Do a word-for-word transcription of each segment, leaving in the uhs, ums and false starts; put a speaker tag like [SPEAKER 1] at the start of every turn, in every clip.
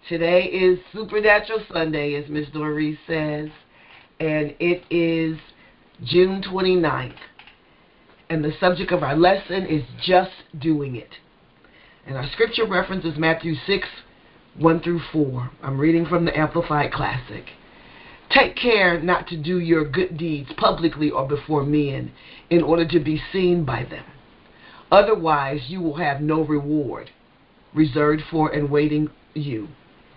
[SPEAKER 1] Today is Supernatural Sunday, as Miss Doris says, and it is June twenty-ninth. And the subject of our lesson is just doing it. And our scripture reference is Matthew six, one through four. I'm reading from the Amplified Classic. Take care not to do your good deeds publicly or before men in order to be seen by them. Otherwise, you will have no reward reserved for and waiting you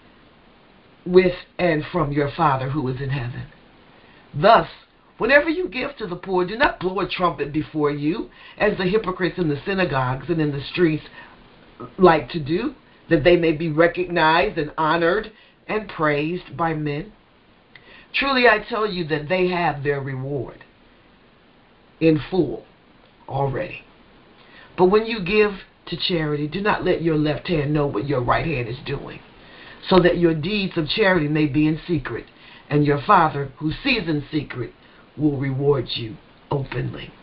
[SPEAKER 1] with and from your Father who is in heaven. Thus, whenever you give to the poor, do not blow a trumpet before you, as the hypocrites in the synagogues and in the streets like to do, that they may be recognized and honored and praised by men. Truly I tell you that they have their reward in full already. But when you give to charity, do not let your left hand know what your right hand is doing, so that your deeds of charity may be in secret, and your Father who sees in secret will reward you openly.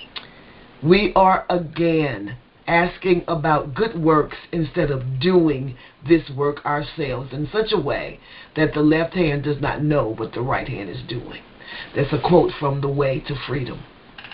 [SPEAKER 1] We are again asking about good works instead of doing this work ourselves in such a way that the left hand does not know what the right hand is doing. That's a quote from The Way to Freedom.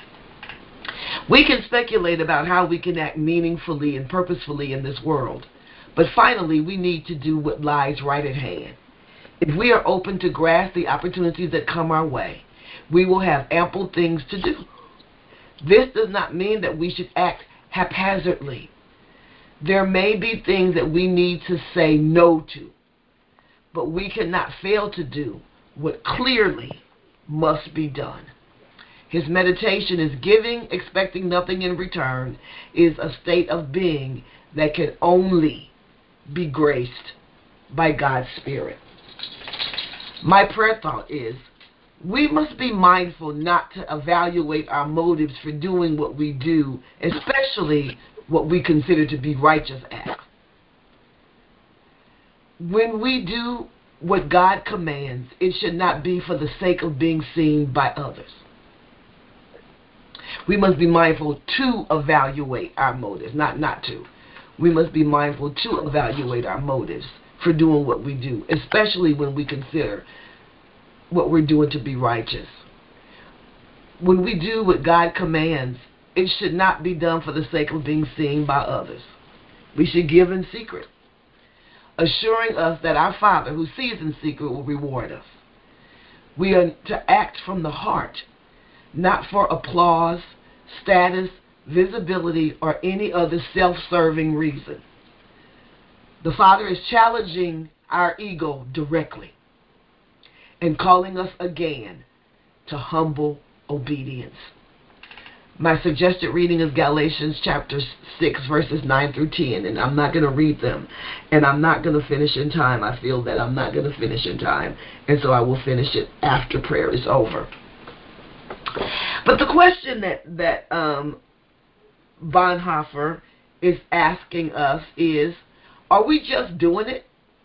[SPEAKER 1] We can speculate about how we can act meaningfully and purposefully in this world, but finally we need to do what lies right at hand. If we are open to grasp the opportunities that come our way, we will have ample things to do. This does not mean that we should act haphazardly. There may be things that we need to say no to, but we cannot fail to do what clearly must be done. His meditation is giving, expecting nothing in return, is a state of being that can only be graced by God's Spirit. My prayer thought is, we must be mindful not to evaluate our motives for doing what we do, especially what we consider to be righteous acts. When we do what God commands, it should not be for the sake of being seen by others. We must be mindful to evaluate our motives, not not to. We must be mindful to evaluate our motives for doing what we do, especially when we consider what we're doing to be righteous. When we do what God commands, it should not be done for the sake of being seen by others. We should give in secret, assuring us that our Father who sees in secret will reward us. We are to act from the heart, not for applause, status, visibility, or any other self-serving reason. The Father is challenging our ego directly and calling us again to humble obedience. My suggested reading is Galatians chapter six, verses nine through ten, and I'm not going to read them, and I'm not going to finish in time. I feel that I'm not going to finish in time, and so I will finish it after prayer is over. But the question that, that um, Bonhoeffer is asking us is, are we just doing it?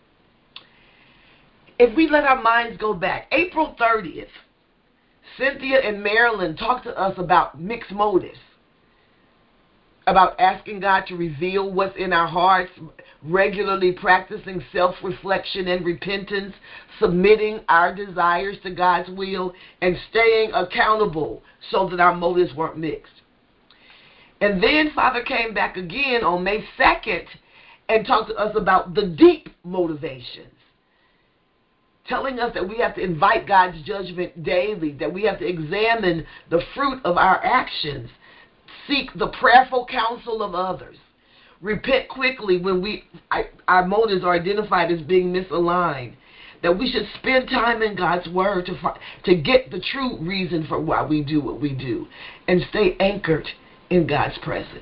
[SPEAKER 1] If we let our minds go back, April thirtieth, Cynthia and Marilyn talked to us about mixed motives, about asking God to reveal what's in our hearts, regularly practicing self-reflection and repentance, submitting our desires to God's will, and staying accountable so that our motives weren't mixed. And then Father came back again on May second and talked to us about the deep motivations, telling us that we have to invite God's judgment daily, that we have to examine the fruit of our actions, seek the prayerful counsel of others, repent quickly when we our motives are identified as being misaligned, that we should spend time in God's Word to find, to get the true reason for why we do what we do, and stay anchored in God's presence.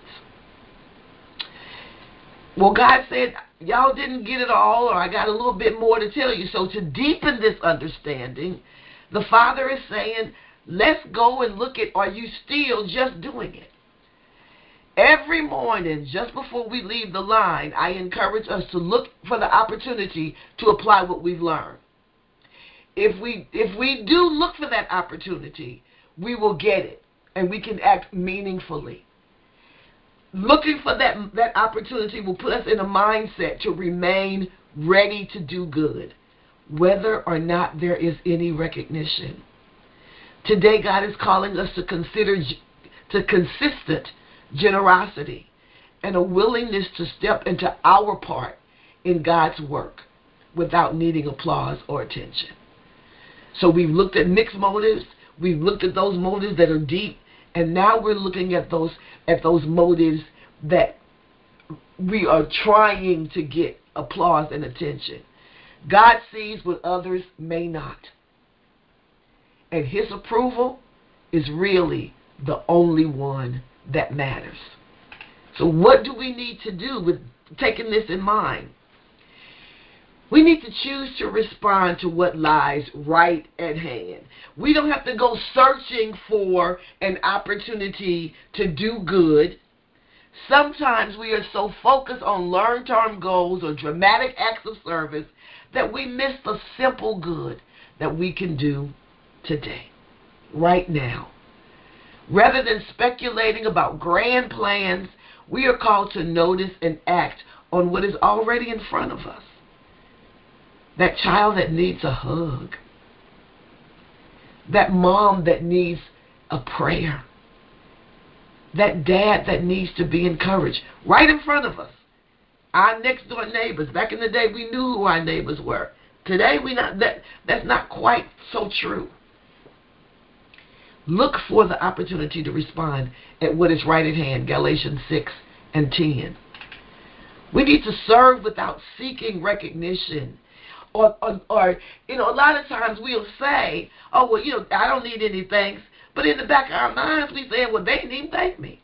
[SPEAKER 1] Well, God said, y'all didn't get it all, or I got a little bit more to tell you. So to deepen this understanding, the Father is saying, let's go and look at, are you still just doing it? Every morning, just before we leave the line, I encourage us to look for the opportunity to apply what we've learned. If we, if we do look for that opportunity, we will get it, and we can act meaningfully. Looking for that, that opportunity will put us in a mindset to remain ready to do good, whether or not there is any recognition. Today, God is calling us to consider to consistent generosity and a willingness to step into our part in God's work without needing applause or attention. So we've looked at mixed motives, we've looked at those motives that are deep, and now we're looking at those at those motives that we are trying to get applause and attention. God sees what others may not. And his approval is really the only one that matters. So what do we need to do with taking this in mind? We need to choose to respond to what lies right at hand. We don't have to go searching for an opportunity to do good. Sometimes we are so focused on long-term goals or dramatic acts of service that we miss the simple good that we can do today, right now. Rather than speculating about grand plans, we are called to notice and act on what is already in front of us. That child that needs a hug. That mom that needs a prayer. That dad that needs to be encouraged. Right in front of us. Our next door neighbors. Back in the day, we knew who our neighbors were. Today, we not that that's not quite so true. Look for the opportunity to respond at what is right at hand. Galatians six and ten. We need to serve without seeking recognition. Or, or, or, you know, a lot of times we'll say, oh, well, you know, I don't need any thanks. But in the back of our minds, we say, well, they didn't even thank me.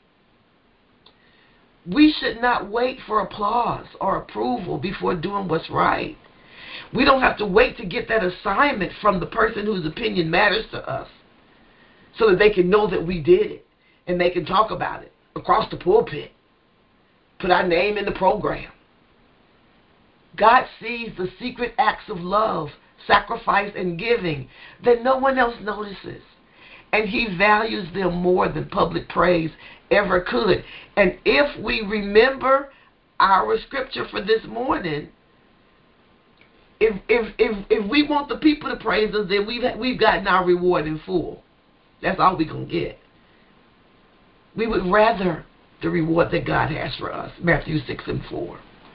[SPEAKER 1] We should not wait for applause or approval before doing what's right. We don't have to wait to get that assignment from the person whose opinion matters to us so that they can know that we did it and they can talk about it across the pulpit, put our name in the program. God sees the secret acts of love, sacrifice, and giving that no one else notices. And he values them more than public praise ever could. And if we remember our scripture for this morning, if if if, if we want the people to praise us, then we've, we've gotten our reward in full. That's all we're going to get. We would rather the reward that God has for us. Matthew six and four.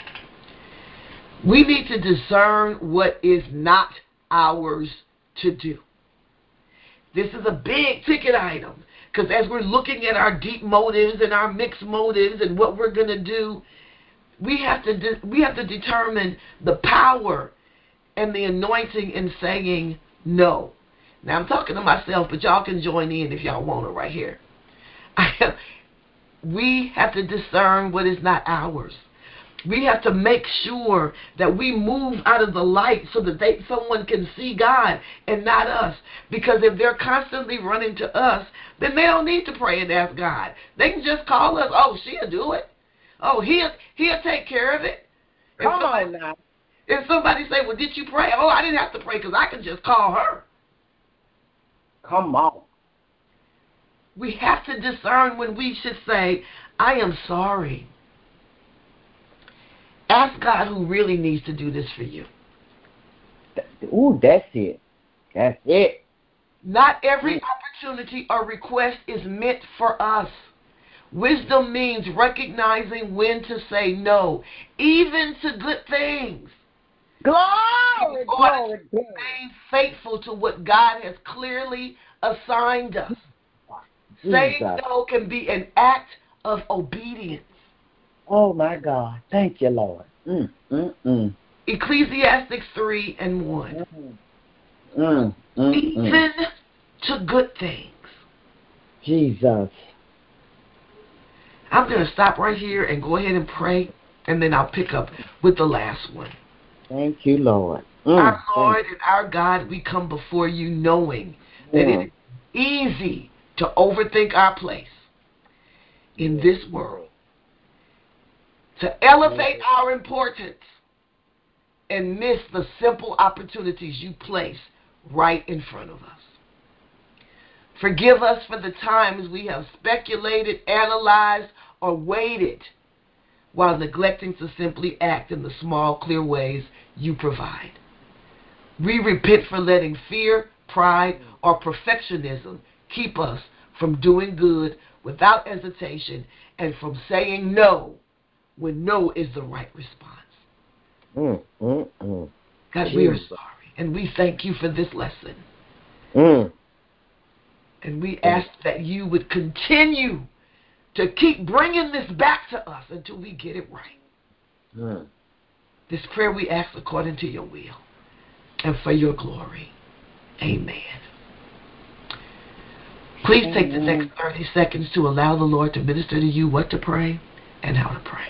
[SPEAKER 1] We need to discern what is not ours to do. This is a big ticket item because as we're looking at our deep motives and our mixed motives and what we're going to do, we have to de- we have to determine the power and the anointing in saying no. Now I'm talking to myself, but y'all can join in if y'all want to right here. We have to discern what is not ours. We have to make sure that we move out of the light so that they, someone can see God and not us. Because if they're constantly running to us, then they don't need to pray and ask God. They can just call us. Oh, she'll do it. Oh, he'll he'll take care of it. If
[SPEAKER 2] Come
[SPEAKER 1] somebody,
[SPEAKER 2] on now.
[SPEAKER 1] If somebody say, well, did you pray? Oh, I didn't have to pray because I can just call her.
[SPEAKER 2] Come on.
[SPEAKER 1] We have to discern when we should say, I am sorry. Ask God who really needs to do this for you.
[SPEAKER 2] Ooh, that's it. That's it.
[SPEAKER 1] Not every opportunity or request is meant for us. Wisdom means recognizing when to say no, even to good things.
[SPEAKER 2] Glory,
[SPEAKER 1] In order
[SPEAKER 2] glory,
[SPEAKER 1] to
[SPEAKER 2] glory.
[SPEAKER 1] remain faithful to what God has clearly assigned us. Saying
[SPEAKER 2] Jesus.
[SPEAKER 1] no can be an act of obedience.
[SPEAKER 2] Oh, my God. Thank you, Lord. Mm, mm, mm.
[SPEAKER 1] Ecclesiastes three and one.
[SPEAKER 2] Mm, mm, mm,
[SPEAKER 1] Even
[SPEAKER 2] mm.
[SPEAKER 1] to good things.
[SPEAKER 2] Jesus.
[SPEAKER 1] I'm going to stop right here and go ahead and pray, and then I'll pick up with the last one.
[SPEAKER 2] Thank you, Lord. Mm,
[SPEAKER 1] Our Lord
[SPEAKER 2] thank
[SPEAKER 1] and our God, we come before you knowing that
[SPEAKER 2] Mm.
[SPEAKER 1] it is easy to overthink our place in this world, to elevate our importance and miss the simple opportunities you place right in front of us. Forgive us for the times we have speculated, analyzed, or waited while neglecting to simply act in the small, clear ways you provide. We repent for letting fear, pride, or perfectionism keep us from doing good without hesitation and from saying no when no is the right response.
[SPEAKER 2] Mm, mm, mm.
[SPEAKER 1] God,
[SPEAKER 2] Jeez.
[SPEAKER 1] we are sorry, and we thank you for this lesson.
[SPEAKER 2] Mm.
[SPEAKER 1] And we ask that you would continue to keep bringing this back to us until we get it right.
[SPEAKER 2] Mm.
[SPEAKER 1] This prayer we ask according to your will and for your glory. Amen. Please take the next thirty seconds to allow the Lord to minister to you what to pray and how to pray.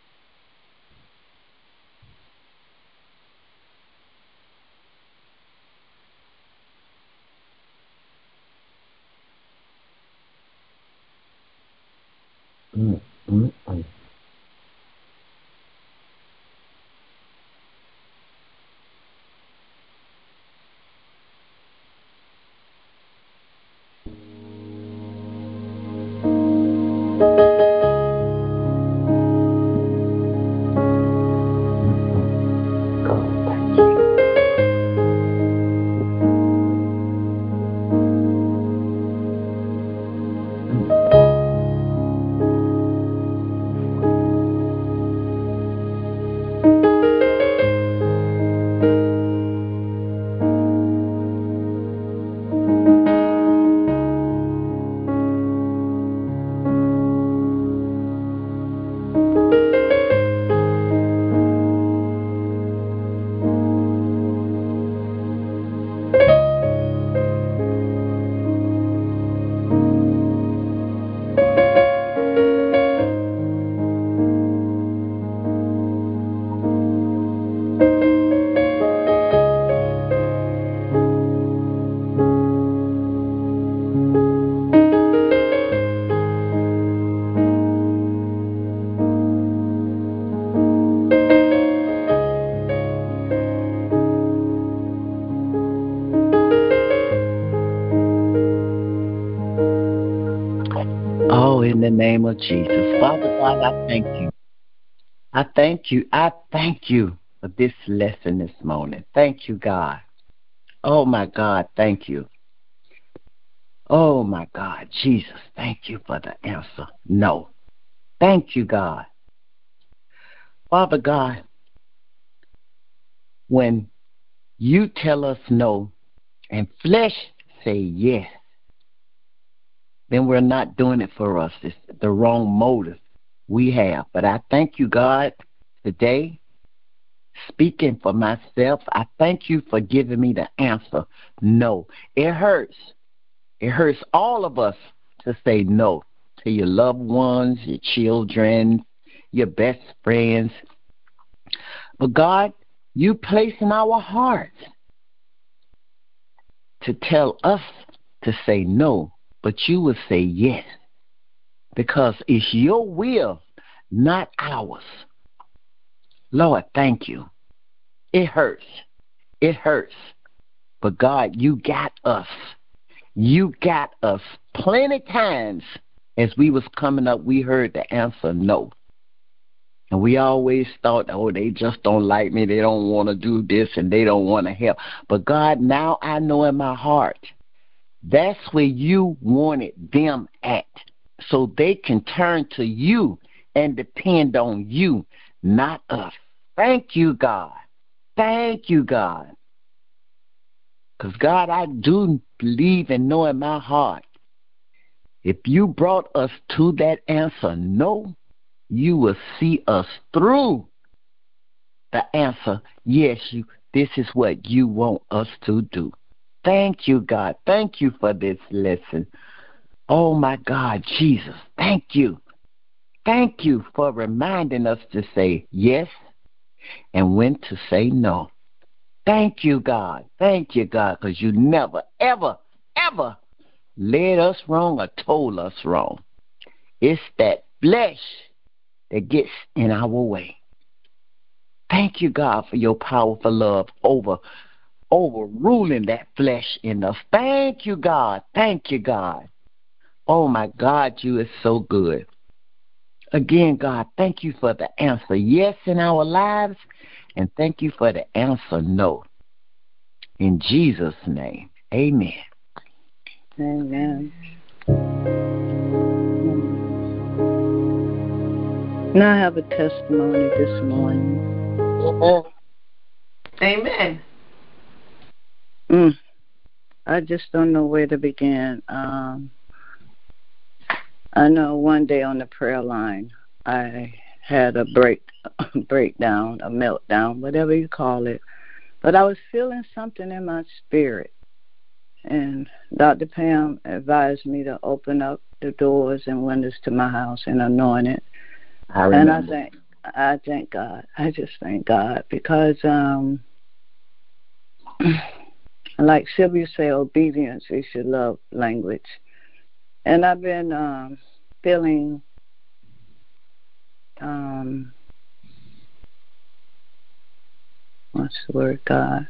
[SPEAKER 2] Mm, mm, mm. God, thank you. Oh, in the name of Jesus. Father God, I thank you. I thank you. I thank you for this lesson this morning. Thank you, God. Oh, my God, thank you. Oh, my God, Jesus, thank you for the answer. No. Thank you, God. Father God, when you tell us no and flesh say yes, then we're not doing it for us. It's the wrong motive we have. But I thank you, God, today, speaking for myself, I thank you for giving me the answer. No. It hurts. It hurts all of us to say no to your loved ones, your children, your best friends. But God, you place in our hearts to tell us to say no, but you will say yes, because it's your will, not ours. Lord, thank you. It hurts. It hurts. But God, you got us. You got us. Plenty times as we was coming up, we heard the answer no. And we always thought, oh, they just don't like me. They don't want to do this and they don't want to help. But God, now I know in my heart, that's where you wanted them at, so they can turn to you and depend on you, not us. Thank you, God. Thank you, God. Because, God, I do believe and know in my heart, if you brought us to that answer, no, you will see us through the answer. Yes, you. This is what you want us to do. Thank you, God. Thank you for this lesson. Oh, my God, Jesus, thank you. Thank you for reminding us to say yes and when to say no. Thank you, God. Thank you, God, because you never, ever, ever led us wrong or told us wrong. It's that flesh that gets in our way. Thank you, God, for your powerful love over overruling that flesh in us. Thank you, God. Thank you, God. Oh, my God, you is so good. Again, God, thank you for the answer yes in our lives, and thank you for the answer no. In Jesus' name, amen.
[SPEAKER 3] Amen. Now I have a testimony this morning.
[SPEAKER 1] Amen.
[SPEAKER 3] Mm, I just don't know where to begin. Um, I know one day on the prayer line, I had a break, breakdown, a meltdown, whatever you call it. But I was feeling something in my spirit. And Doctor Pam advised me to open up the doors and windows to my house and anoint it.
[SPEAKER 2] I
[SPEAKER 3] and I
[SPEAKER 2] remember.
[SPEAKER 3] thank, I thank God. I just thank God because, um, like Sylvia said, obedience is your love language. And I've been um, feeling um, what's the word, God?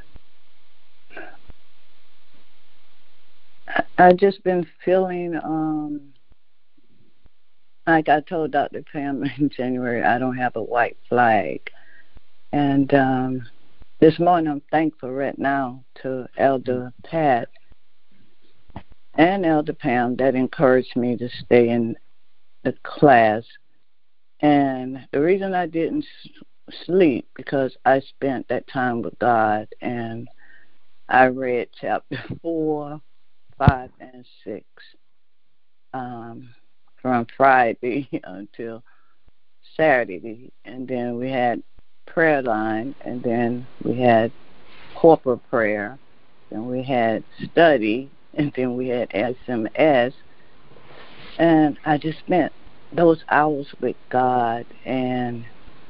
[SPEAKER 3] I, I've just been feeling um, like I told Doctor Pam in January, I don't have a white flag. And um, this morning I'm thankful right now to Elder Pat and Elder Pam that encouraged me to stay in the class. And the reason I didn't sleep because I spent that time with God, and I read chapter four, five, and six um, from Friday until Saturday, and then we had prayer line, and then we had corporate prayer, then we had study, and then we had S M S, and I just spent those hours with God. And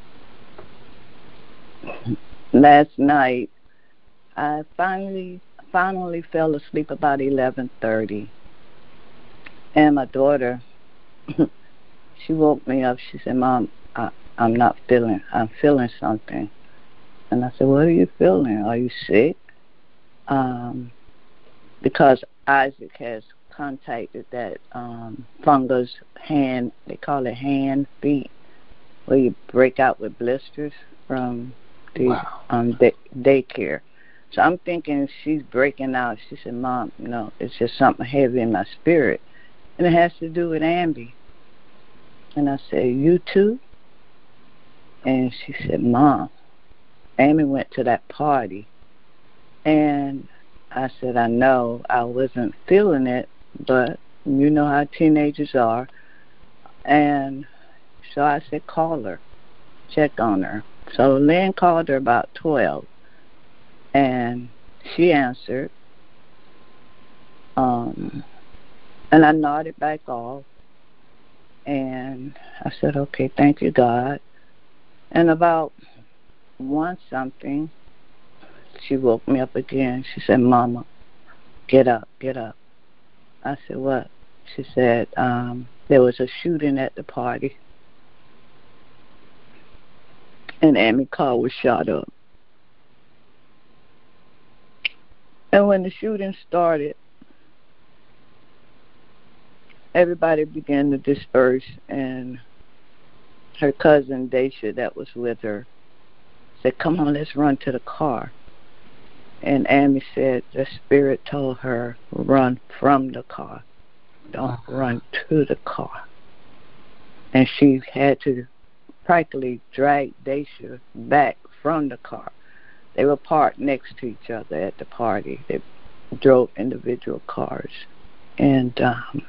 [SPEAKER 3] last night I finally finally fell asleep about eleven thirty, and my daughter she woke me up. She said, "Mom, I, I'm not feeling I'm feeling something." And I said, "What are you feeling? Are you sick?" Um, because Isaac has contacted that um, fungus hand, they call it hand feet, where you break out with blisters from the
[SPEAKER 1] Wow.
[SPEAKER 3] um, day, daycare. So I'm thinking she's breaking out. She said, "Mom, you know, it's just something heavy in my spirit." And it has to do with Ambi. And I said, "You too?" And she said, "Mom, Amy went to that party." And I said, "I know I wasn't feeling it, but you know how teenagers are." And so I said, "Call her, check on her." So Lynn called her about twelve, and she answered. Um, and I nodded back off, and I said, "Okay, thank you, God." And about one something, she woke me up again. She said, "Mama, get up, get up." I said, "What?" She said, um, there was a shooting at the party, and Amy Carr was shot up. And when the shooting started, everybody began to disperse, and her cousin, Daisha, that was with her, said, "Come on, let's run to the car." And Amy said the Spirit told her, "Run from the car. Don't run to the car." And she had to practically drag Daisha back from the car. They were parked next to each other at the party. They drove individual cars. And um,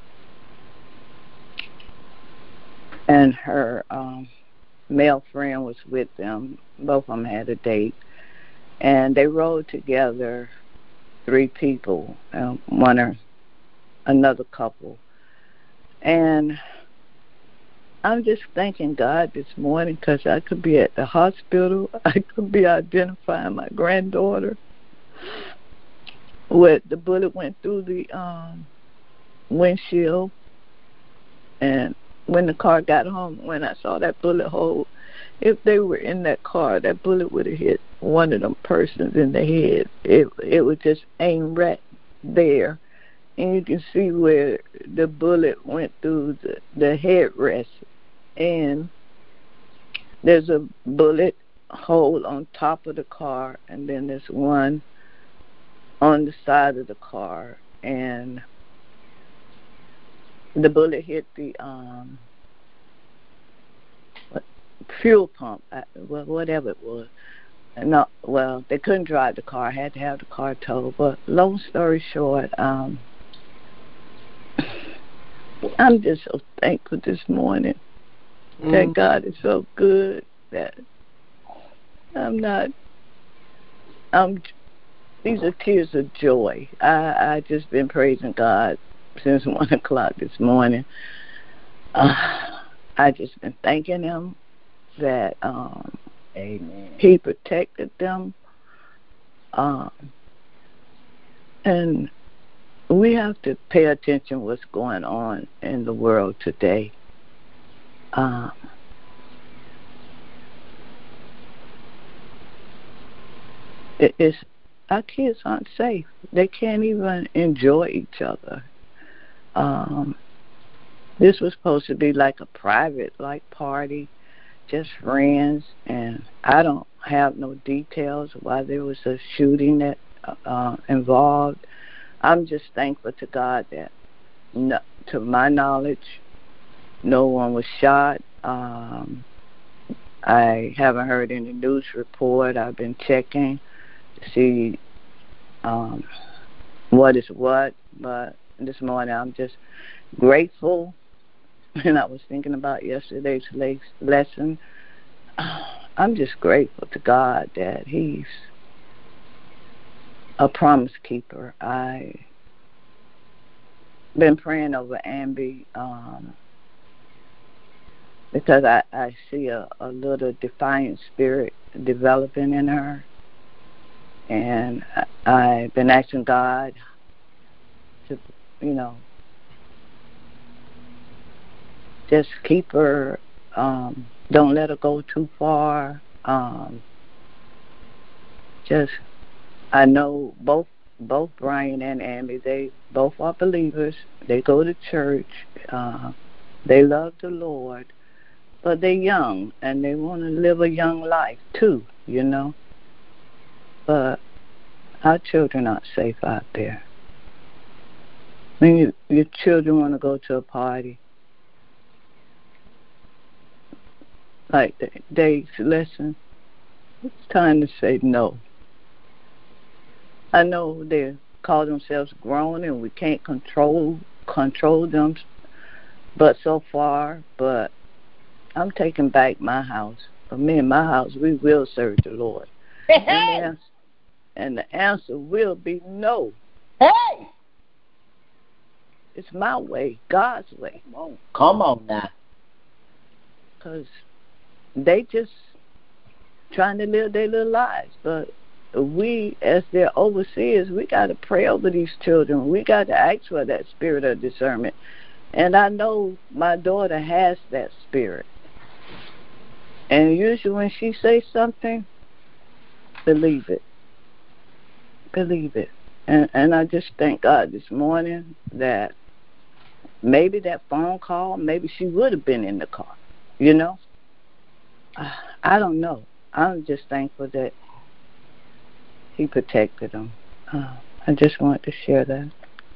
[SPEAKER 3] and her um, male friend was with them. Both of them had a date. And they rode together, three people, um, one or another couple. And I'm just thanking God this morning because I could be at the hospital. I could be identifying my granddaughter. Where the bullet went through the um, windshield. And when the car got home, when I saw that bullet hole, if they were in that car, that bullet would have hit one of them persons in the head. It it would just aim right there. And you can see where the bullet went through the, the headrest. and there's a bullet hole on top of the car, and then there's one on the side of the car, and the bullet hit the um, what, fuel pump, well, whatever it was. No, well, they couldn't drive the car. Had to have the car towed. But long story short, um, I'm just so thankful this morning mm. that God is so good that I'm not. I'm. These are tears of joy. I I just been praising God since one o'clock this morning. Uh, I just been thanking Him that. Um,
[SPEAKER 2] Amen.
[SPEAKER 3] He protected them. Um, and we have to pay attention to what's going on in the world today. Um, it, it's, our kids aren't safe. They can't even enjoy each other. Um, this was supposed to be like a private like party. Just friends, and I don't have no details why there was a shooting that uh, involved. I'm just thankful to God that, no, to my knowledge, no one was shot. Um, I haven't heard any news report. I've been checking to see um, what is what, but this morning I'm just grateful. And I was thinking about yesterday's lesson. I'm just grateful to God that He's a promise keeper. I've been praying over Ambi um, because I, I see a, a little defiant spirit developing in her. And I, I've been asking God to, you know, just keep her, um, don't let her go too far. Um, just, I know both both Brian and Ambi, they both are believers. They go to church. Uh, they love the Lord. But they're young, and they want to live a young life, too, you know. But our children aren't safe out there. When you, your children want to go to a party, like they, they listen, it's time to say no. I know they call themselves grown and we can't control control them, but so far, but I'm taking back my house. For me and my house, we will serve the Lord.
[SPEAKER 2] Hey,
[SPEAKER 3] and, the answer, and the answer will be no.
[SPEAKER 2] Hey!
[SPEAKER 3] It's my way, God's way.
[SPEAKER 2] Come on, Come on now.
[SPEAKER 3] Because they just trying to live their little lives. But we, as their overseers, we got to pray over these children. We got to ask for that spirit of discernment. And I know my daughter has that spirit. And usually when she says something, believe it. Believe it. And, and I just thank God this morning that maybe that phone call, maybe she would have been in the car, you know? I don't know. I'm just thankful that He protected them. Uh, I just wanted to share that.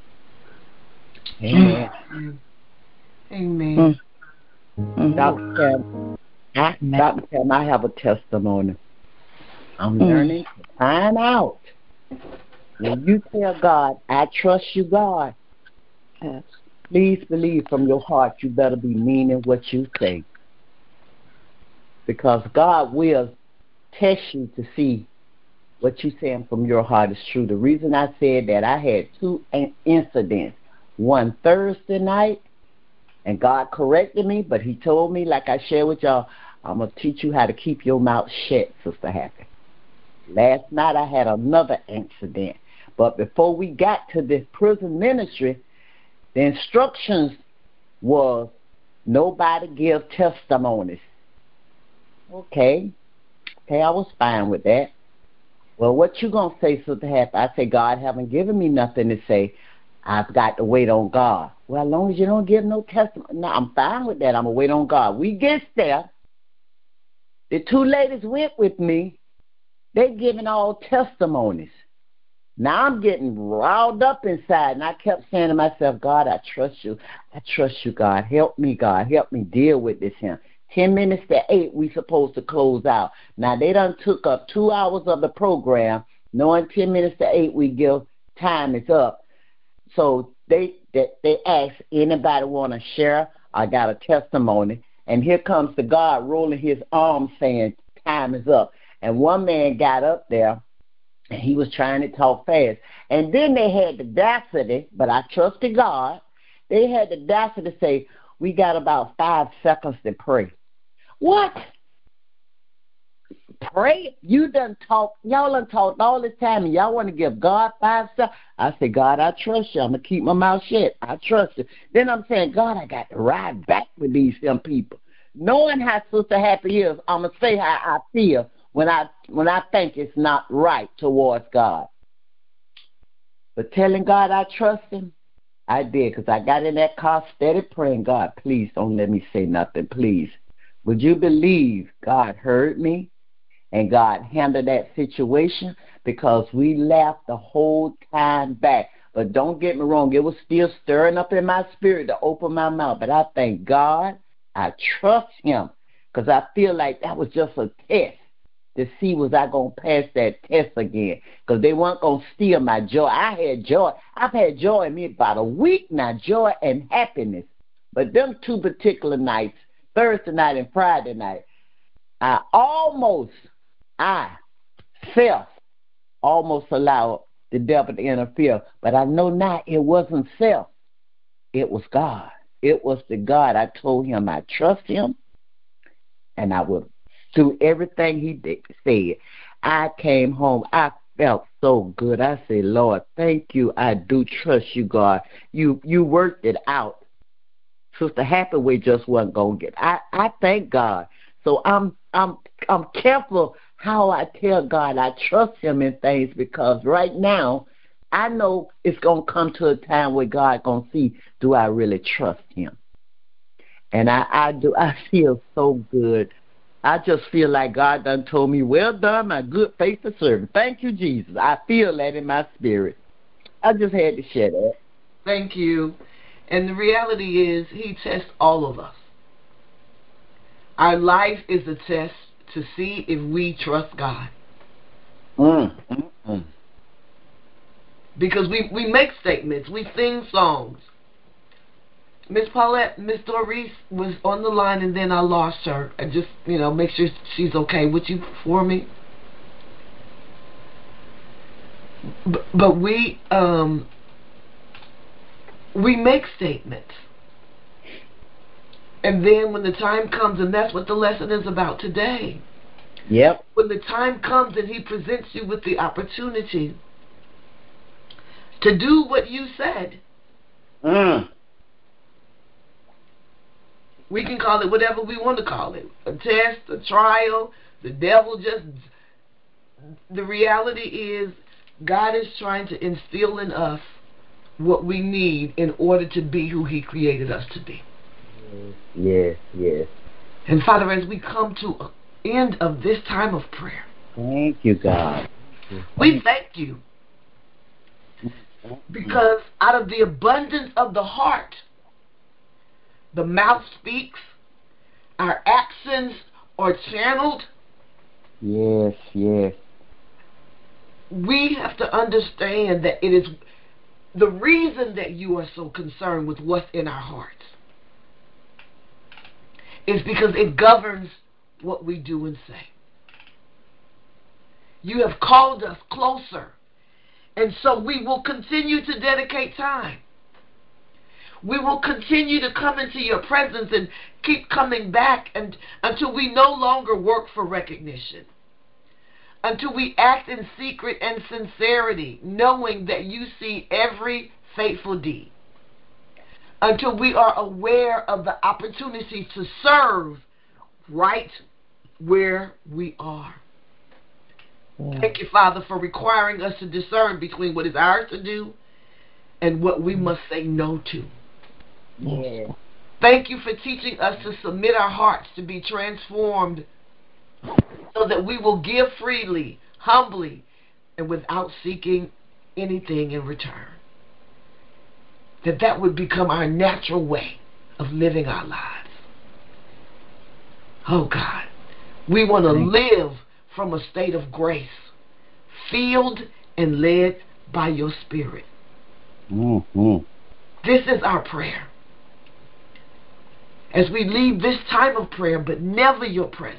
[SPEAKER 2] Amen.
[SPEAKER 1] Amen.
[SPEAKER 3] Mm-hmm.
[SPEAKER 2] Doctor Cam, I, Doctor Cam, I have a testimony. I'm mm. learning to find out. When you tell God, I trust you, God,
[SPEAKER 3] yes.
[SPEAKER 2] Please believe from your heart you better be meaning what you say. Because God will test you to see what you're saying from your heart is true. The reason I said that, I had two incidents. One Thursday night, and God corrected me, but He told me, like I shared with y'all, I'm going to teach you how to keep your mouth shut, Sister Happy. Last night I had another incident. But before we got to this prison ministry, the instructions was nobody give testimonies. Okay. Okay, I was fine with that. Well, what you going to say, Sister Happy? I say, God haven't given me nothing to say. I've got to wait on God. Well, as long as you don't give no testimony. No, I'm fine with that. I'm going to wait on God. We get there. The two ladies went with me. They giving all testimonies. Now I'm getting riled up inside, and I kept saying to myself, God, I trust you. I trust you, God. Help me, God. Help me deal with this here. Ten minutes to eight, we supposed to close out. Now, they done took up two hours of the program, knowing ten minutes to eight we give, time is up. So they they, they asked, anybody want to share? I got a testimony. And here comes the God rolling his arms saying, time is up. And one man got up there, and he was trying to talk fast. And then they had the audacity, but I trusted God, they had the audacity to say, we got about five seconds to pray. What? Pray? You done talk, y'all done talked all this time, and y'all want to give God five seconds? I said, God, I trust you. I'm going to keep my mouth shut. I trust you. Then I'm saying, God, I got to ride back with these young people. Knowing how Sister Happy is, I'm going to say how I feel when I when I think it's not right towards God. But telling God I trust him, I did, because I got in that car steady praying, God, please don't let me say nothing, please. Would you believe God heard me and God handled that situation? Because we laughed the whole time back. But don't get me wrong, it was still stirring up in my spirit to open my mouth. But I thank God, I trust him, because I feel like that was just a test to see was I going to pass that test again, because they weren't going to steal my joy. I had joy. I've had joy in me about a week now, joy and happiness. But them two particular nights, Thursday night and Friday night, I almost, I, self, almost allowed the devil to interfere. But I know now it wasn't self. It was God. It was the God. I told him I trust him, and I would do everything he did, said. I came home. I felt so good. I said, Lord, thank you. I do trust you, God. You you worked it out. Sister Hathaway just wasn't gonna get. I I thank God. So I'm I'm I'm careful how I tell God I trust him in things, because right now I know it's gonna come to a time where God gonna see, do I really trust him? And I, I do I feel so good. I just feel like God done told me, well done, my good faithful servant. Thank you, Jesus. I feel that in my spirit. I just had to share that.
[SPEAKER 1] Thank you. And the reality is, he tests all of us. Our life is a test to see if we trust God.
[SPEAKER 2] Mm, mm, mm.
[SPEAKER 1] Because we, we make statements, we sing songs. Miss Paulette, Miss Doris was on the line, and then I lost her. I just, you know, make sure she's okay. Would you for me? But, but we, um, we make statements. And then when the time comes, and that's what the lesson is about today.
[SPEAKER 2] Yep.
[SPEAKER 1] When the time comes and he presents you with the opportunity to do what you said,
[SPEAKER 2] Mm.
[SPEAKER 1] we can call it whatever we want to call it. A test, a trial, the devil just... The reality is, God is trying to instill in us what we need in order to be who he created us to be.
[SPEAKER 2] Yes, yes.
[SPEAKER 1] And Father, as we come to an end of this time of prayer,
[SPEAKER 2] Thank you, God.
[SPEAKER 1] we thank you. Because out of the abundance of the heart, the mouth speaks, our actions are channeled.
[SPEAKER 2] Yes, yes.
[SPEAKER 1] We have to understand that it is the reason that you are so concerned with what's in our hearts is because it governs what we do and say. You have called us closer, and so we will continue to dedicate time. We will continue to come into your presence and keep coming back and, until we no longer work for recognition. Until we act in secret and sincerity, knowing that you see every faithful deed. Until we are aware of the opportunities to serve right where we are. Yeah. Thank you, Father, for requiring us to discern between what is ours to do and what we must say no to.
[SPEAKER 2] Yes.
[SPEAKER 1] Thank you for teaching us to submit our hearts to be transformed so that we will give freely, humbly, and without seeking anything in return. That that would become our natural way of living our lives. Oh God, we want to live from a state of grace, filled and led by your Spirit.
[SPEAKER 2] Mm-hmm.
[SPEAKER 1] This is our prayer. As we leave this time of prayer, but never your presence,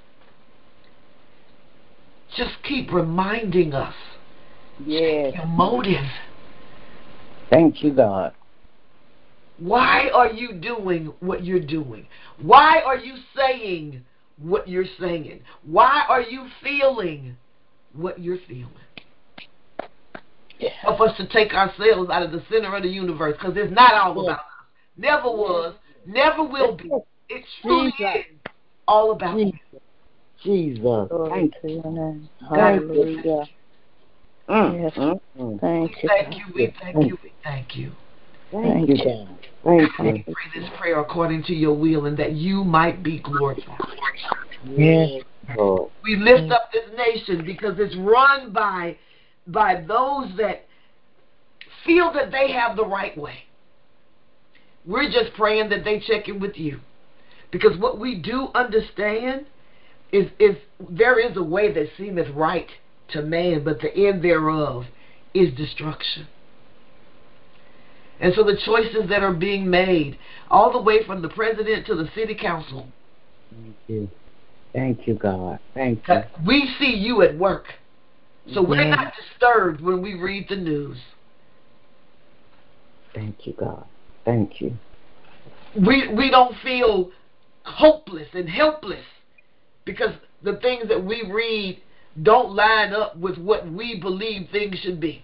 [SPEAKER 1] just keep reminding us.
[SPEAKER 2] Yes.
[SPEAKER 1] Your motive.
[SPEAKER 2] Thank you, God.
[SPEAKER 1] Why are you doing what you're doing? Why are you saying what you're saying? Why are you feeling what you're feeling? Yeah. Help us to take ourselves out of the center of the universe, because it's not all about us. Never was, never will be. It truly is all about
[SPEAKER 2] Jesus.
[SPEAKER 1] you.
[SPEAKER 2] Jesus.
[SPEAKER 3] Thank you. Name.
[SPEAKER 1] Hallelujah.
[SPEAKER 3] Mm. Yes. Mm. Thank
[SPEAKER 1] we
[SPEAKER 3] you.
[SPEAKER 1] Thank you. We thank you. We thank you.
[SPEAKER 2] Thank you, God. Thank you.
[SPEAKER 1] We pray this prayer according to your will, and that you might be glorified.
[SPEAKER 2] Yes, Lord.
[SPEAKER 1] We lift up this nation because it's run by by those that feel that they have the right way. We're just praying that they check in with you, because what we do understand is is there is a way that seemeth right to man, but the end thereof is destruction. And so the choices that are being made, all the way from the president to the city council.
[SPEAKER 2] Thank you. Thank you, God. Thank you.
[SPEAKER 1] We see you at work. So we're
[SPEAKER 2] Yes.
[SPEAKER 1] not disturbed when we read the news.
[SPEAKER 2] Thank you, God. Thank you.
[SPEAKER 1] We we don't feel hopeless and helpless because the things that we read don't line up with what we believe things should be.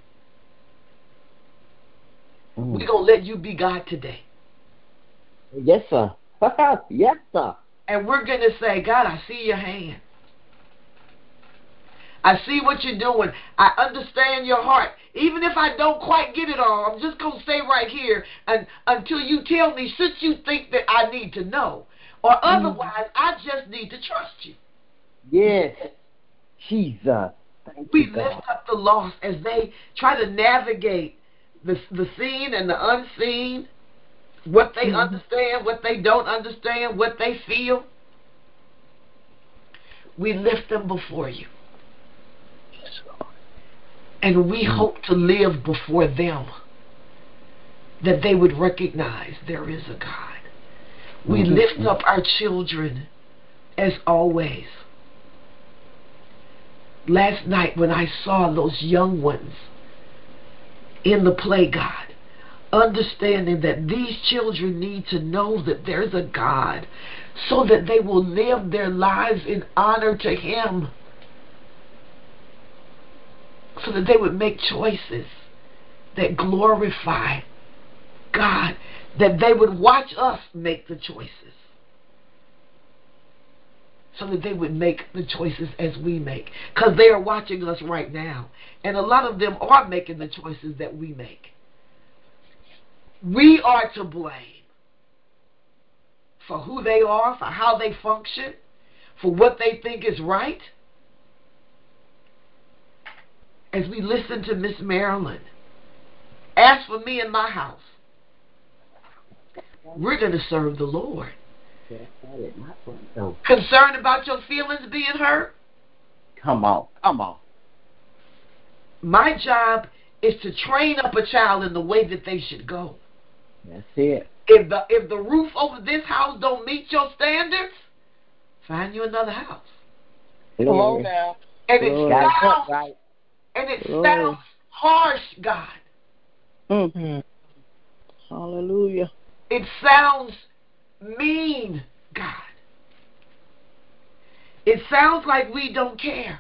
[SPEAKER 1] Mm. We're going to let you be God today.
[SPEAKER 2] Yes, sir. Yes, sir.
[SPEAKER 1] And we're going to say, God, I see your hand. I see what you're doing. I understand your heart. Even if I don't quite get it all, I'm just going to stay right here and, until you tell me, since you think that I need to know. Or otherwise, mm. I just need to trust you.
[SPEAKER 2] Yes. Jesus. Thank
[SPEAKER 1] we
[SPEAKER 2] you,
[SPEAKER 1] lift
[SPEAKER 2] God.
[SPEAKER 1] up the lost as they try to navigate the, the seen and the unseen, what they mm-hmm. understand, what they don't understand, what they feel. We lift them before you. And we mm-hmm. hope to live before them, that they would recognize there is a God. We mm-hmm. lift up our children as always. Last night when I saw those young ones in the play, God, understanding that these children need to know that there's a God so that they will live their lives in honor to Him, so that they would make choices that glorify God, that they would watch us make the choices, so that they would make the choices as we make, because they are watching us right now, and a lot of them are making the choices that we make. We are to blame for who they are, for how they function, for what they think is right. As we listen to Miss Marilyn, as for me and my house, we're going to serve the Lord. Concerned about your feelings being hurt?
[SPEAKER 2] Come on, come on.
[SPEAKER 1] My job is to train up a child in the way that they should go.
[SPEAKER 2] That's it.
[SPEAKER 1] If the if the roof over this house don't meet your standards, find you another house.
[SPEAKER 2] Come on now.
[SPEAKER 1] And it Lord. sounds right. And it Lord. sounds harsh, God.
[SPEAKER 3] Mm-hmm. Hallelujah.
[SPEAKER 1] It sounds mean, God. It sounds like we don't care.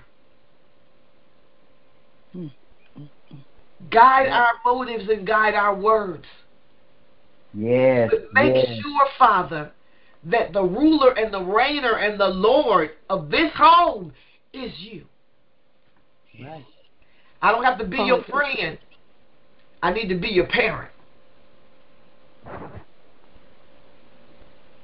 [SPEAKER 1] Mm-hmm. Guide yeah. our motives and guide our words.
[SPEAKER 2] Yes.
[SPEAKER 1] But make
[SPEAKER 2] yes.
[SPEAKER 1] sure, Father, that the ruler and the reigner and the Lord of this home is you.
[SPEAKER 2] Right.
[SPEAKER 1] I don't have to be your friend. I need to be your parent.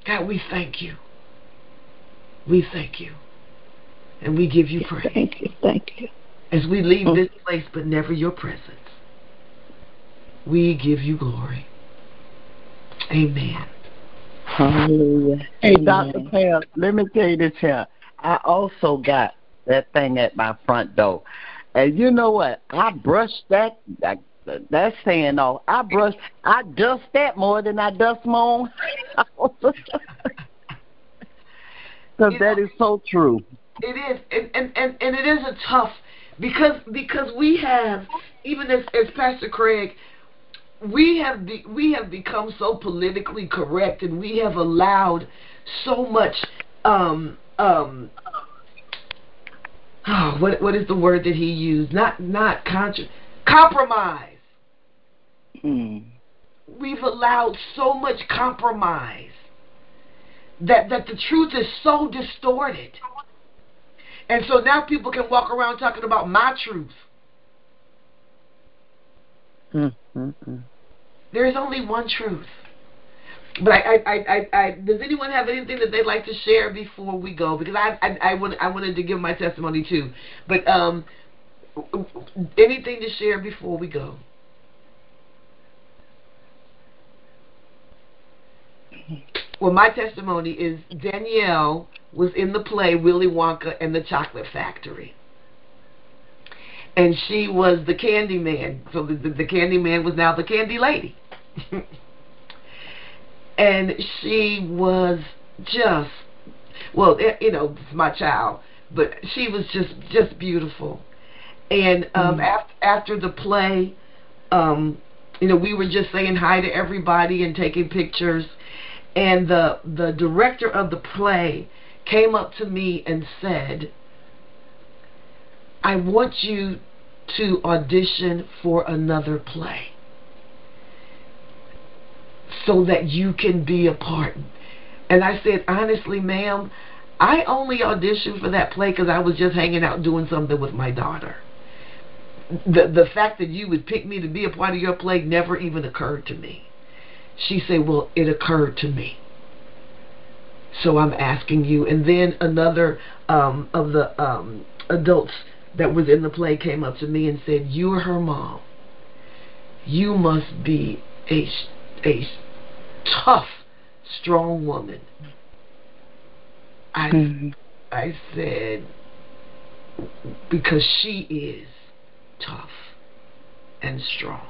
[SPEAKER 1] God, we thank you. We thank you. And we give you praise.
[SPEAKER 3] Thank you. Thank you.
[SPEAKER 1] As we leave this place, but never your presence, we give you glory. Amen.
[SPEAKER 3] Hallelujah.
[SPEAKER 2] Hey,
[SPEAKER 3] Amen.
[SPEAKER 2] Doctor Pam, let me tell you this here. I also got that thing at my front door. And you know what? I brushed that, that that's saying no. I brush, I dust that more than I dust my own house. Because that is so true.
[SPEAKER 1] It is, and, and, and, and it is a tough, because because we have, even as, as Pastor Craig, we have be, we have become so politically correct, and we have allowed so much um um oh, what what is the word that he used? Not not contra- compromise.
[SPEAKER 3] Hmm.
[SPEAKER 1] We've allowed so much compromise that that the truth is so distorted. And so now people can walk around talking about my truth.
[SPEAKER 3] Mm-hmm.
[SPEAKER 1] There is only one truth. But I, I, I, I, I, does anyone have anything that they'd like to share before we go? Because I, I, I, want, I wanted to give my testimony too. But um, anything to share before we go? Well, my testimony is Danielle was in the play Willy Wonka and the Chocolate Factory. And she was the candy man. So the, the, the candy man was now the candy lady. And she was just, well, you know, my child, but she was just, just beautiful. And um, mm. after, after the play, um, you know, we were just saying hi to everybody and taking pictures. And the the director of the play came up to me and said, I want you to audition for another play so that you can be a part. And I said, honestly, ma'am, I only auditioned for that play because I was just hanging out doing something with my daughter. The, the fact that you would pick me to be a part of your play never even occurred to me. She said, well, it occurred to me. So I'm asking you. And then another um, of the um, adults that was in the play came up to me and said, you're her mom. You must be a, a tough, strong woman. I, mm-hmm. I said, because she is tough and strong.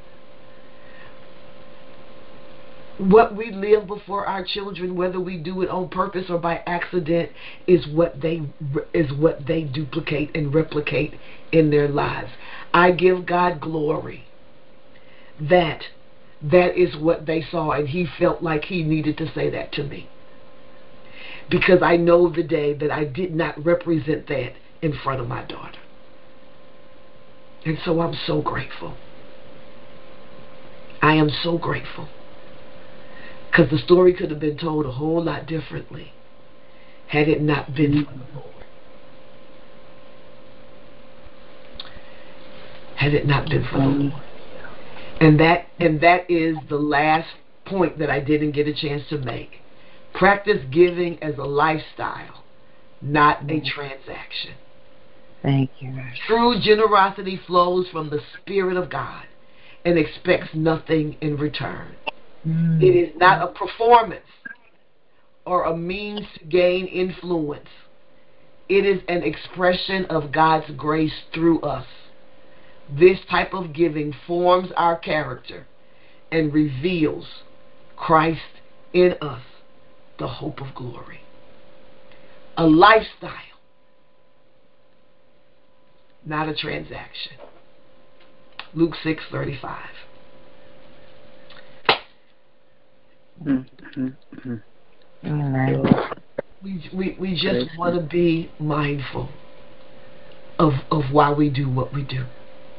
[SPEAKER 1] What we live before our children, whether we do it on purpose or by accident, is what they is what they duplicate and replicate in their lives. I give God glory that that is what they saw, and He felt like He needed to say that to me, because I know the day that I did not represent that in front of my daughter. And so I'm so grateful. I am so grateful. Because the story could have been told a whole lot differently had it not been for the Lord. Had it not been for the Lord. And that and that is the last point that I didn't get a chance to make. Practice giving as a lifestyle, not a transaction.
[SPEAKER 3] Thank you.
[SPEAKER 1] True generosity flows from the Spirit of God and expects nothing in return. Mm. It is not a performance or a means to gain influence. It is an expression of God's grace through us. This type of giving forms our character and reveals Christ in us, the hope of glory. A lifestyle, not a transaction. Luke six thirty-five.
[SPEAKER 3] Mm-hmm.
[SPEAKER 1] Amen. We, we, we just want to be mindful of, of why we do what we do.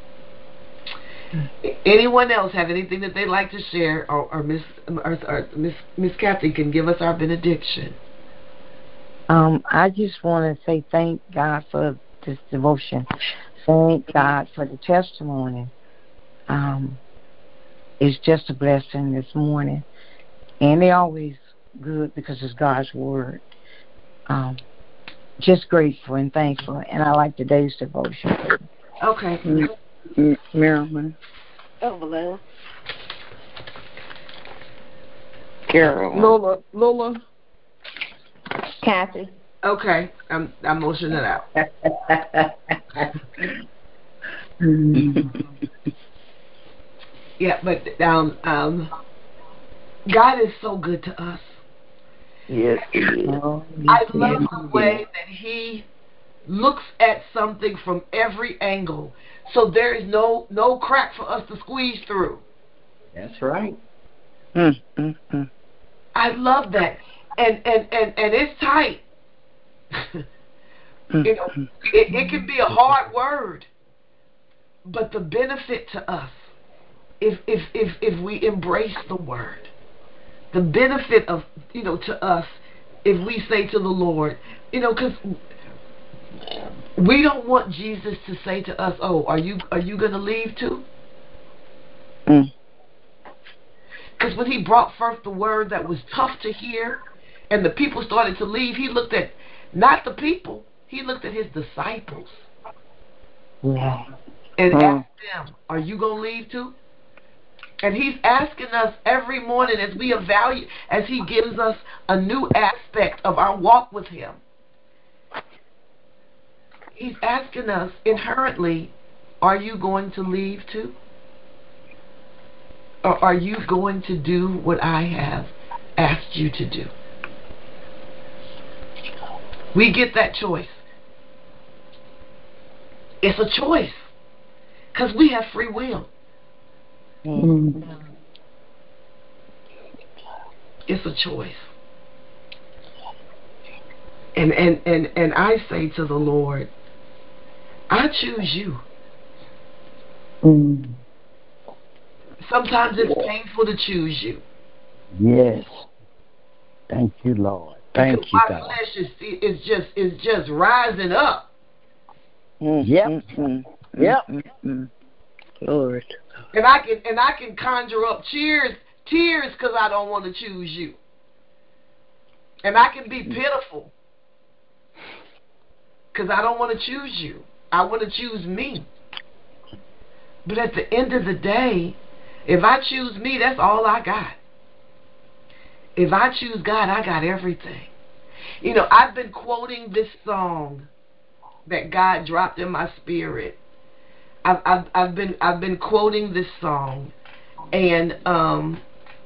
[SPEAKER 1] Anyone else have anything that they'd like to share, or, or Miss or, or Miss Miss Kathy can give us our benediction?
[SPEAKER 4] Um, I just want to say thank God for this devotion. Thank God for the testimony. Um, it's just a blessing this morning, and they always good because it's God's word. Um, just grateful and thankful, and I like today's devotion.
[SPEAKER 1] Okay.
[SPEAKER 3] Mm-hmm. Marilyn.
[SPEAKER 5] Evelyn.
[SPEAKER 3] Carol.
[SPEAKER 5] Lola. Lola. Kathy.
[SPEAKER 1] Okay. I'm I'm motioning it out. Yeah, but um um God is so good to us.
[SPEAKER 5] Yes, he is.
[SPEAKER 4] Oh,
[SPEAKER 1] I
[SPEAKER 4] yes,
[SPEAKER 1] love
[SPEAKER 4] yes,
[SPEAKER 1] the way that He looks at something from every angle, so there is no no crack for us to squeeze through.
[SPEAKER 2] That's right.
[SPEAKER 3] Mm, mm, mm.
[SPEAKER 1] I love that, and and and and it's tight. You know, it, it can be a hard word, but the benefit to us, if if if if we embrace the word, the benefit of you know to us, if we say to the Lord, you know, because we don't want Jesus to say to us, "Oh, are you are you going to leave too?"
[SPEAKER 3] Mm.
[SPEAKER 1] Because when He brought forth the word that was tough to hear, and the people started to leave, He looked at not the people, He looked at His disciples
[SPEAKER 4] yeah.
[SPEAKER 1] and
[SPEAKER 3] Mm.
[SPEAKER 1] asked them, "Are you going to leave too?" And He's asking us every morning as we evaluate, as He gives us a new aspect of our walk with Him. He's asking us inherently, are you going to leave too? Or are you going to do what I have asked you to do? We get that choice. It's a choice. Because we have free will.
[SPEAKER 4] Mm.
[SPEAKER 1] It's a choice. And, and, and, and I say to the Lord, I choose you.
[SPEAKER 4] Mm.
[SPEAKER 1] Sometimes it's painful to choose you.
[SPEAKER 2] Yes. Thank you, Lord. Thank
[SPEAKER 1] Because
[SPEAKER 2] you,
[SPEAKER 1] my
[SPEAKER 2] God.
[SPEAKER 1] flesh is, is just is just rising up.
[SPEAKER 3] Mm,
[SPEAKER 2] Yep.
[SPEAKER 3] mm, mm,
[SPEAKER 2] Yep.
[SPEAKER 3] mm, mm. Glory.
[SPEAKER 1] And I can and I can conjure up tears tears because I don't want to choose you. And I can be pitiful because I don't want to choose you. I want to choose me. But at the end of the day, if I choose me, that's all I got. If I choose God, I got everything. You know, I've been quoting this song that God dropped in my spirit. I've I've, I've been I've been quoting this song, and um,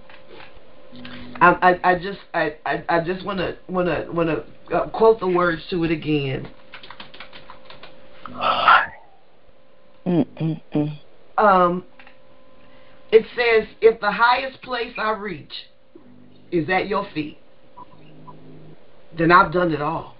[SPEAKER 1] I I, I just I, I, I just wanna wanna wanna uh, quote the words to it again.
[SPEAKER 3] Mm, mm, mm.
[SPEAKER 1] Um, it says, "If the highest place I reach is at your feet, then I've done it all.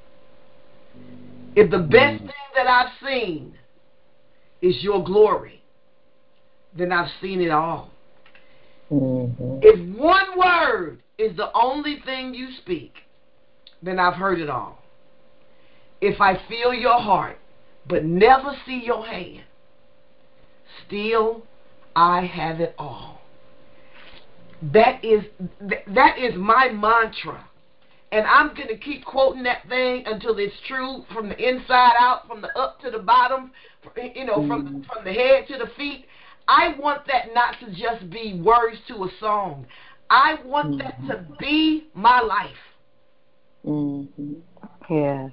[SPEAKER 1] If the best thing that I've seen is your glory, then I've seen it all.
[SPEAKER 4] Mm-hmm.
[SPEAKER 1] If one word is the only thing you speak, then I've heard it all. If I feel your heart, but never see your hand, still I have it all." That is that is my mantra. And I'm going to keep quoting that thing until it's true from the inside out, from the up to the bottom, you know, from from the head to the feet. I want that not to just be words to a song. I want
[SPEAKER 4] Mm-hmm.
[SPEAKER 1] that to be my life.
[SPEAKER 4] Mm-hmm. Yes.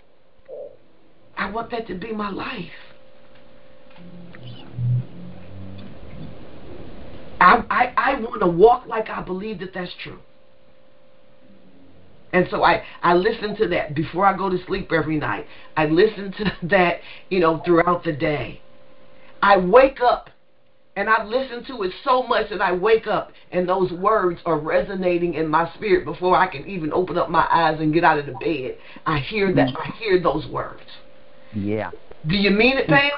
[SPEAKER 1] I want that to be my life. I I, I want to walk like I believe that that's true. And so I, I listen to that before I go to sleep every night. I listen to that, you know, throughout the day. I wake up and I listen to it so much that I wake up and those words are resonating in my spirit before I can even open up my eyes and get out of the bed. I hear that. I hear those words.
[SPEAKER 2] Yeah.
[SPEAKER 1] Do you mean it, Pam?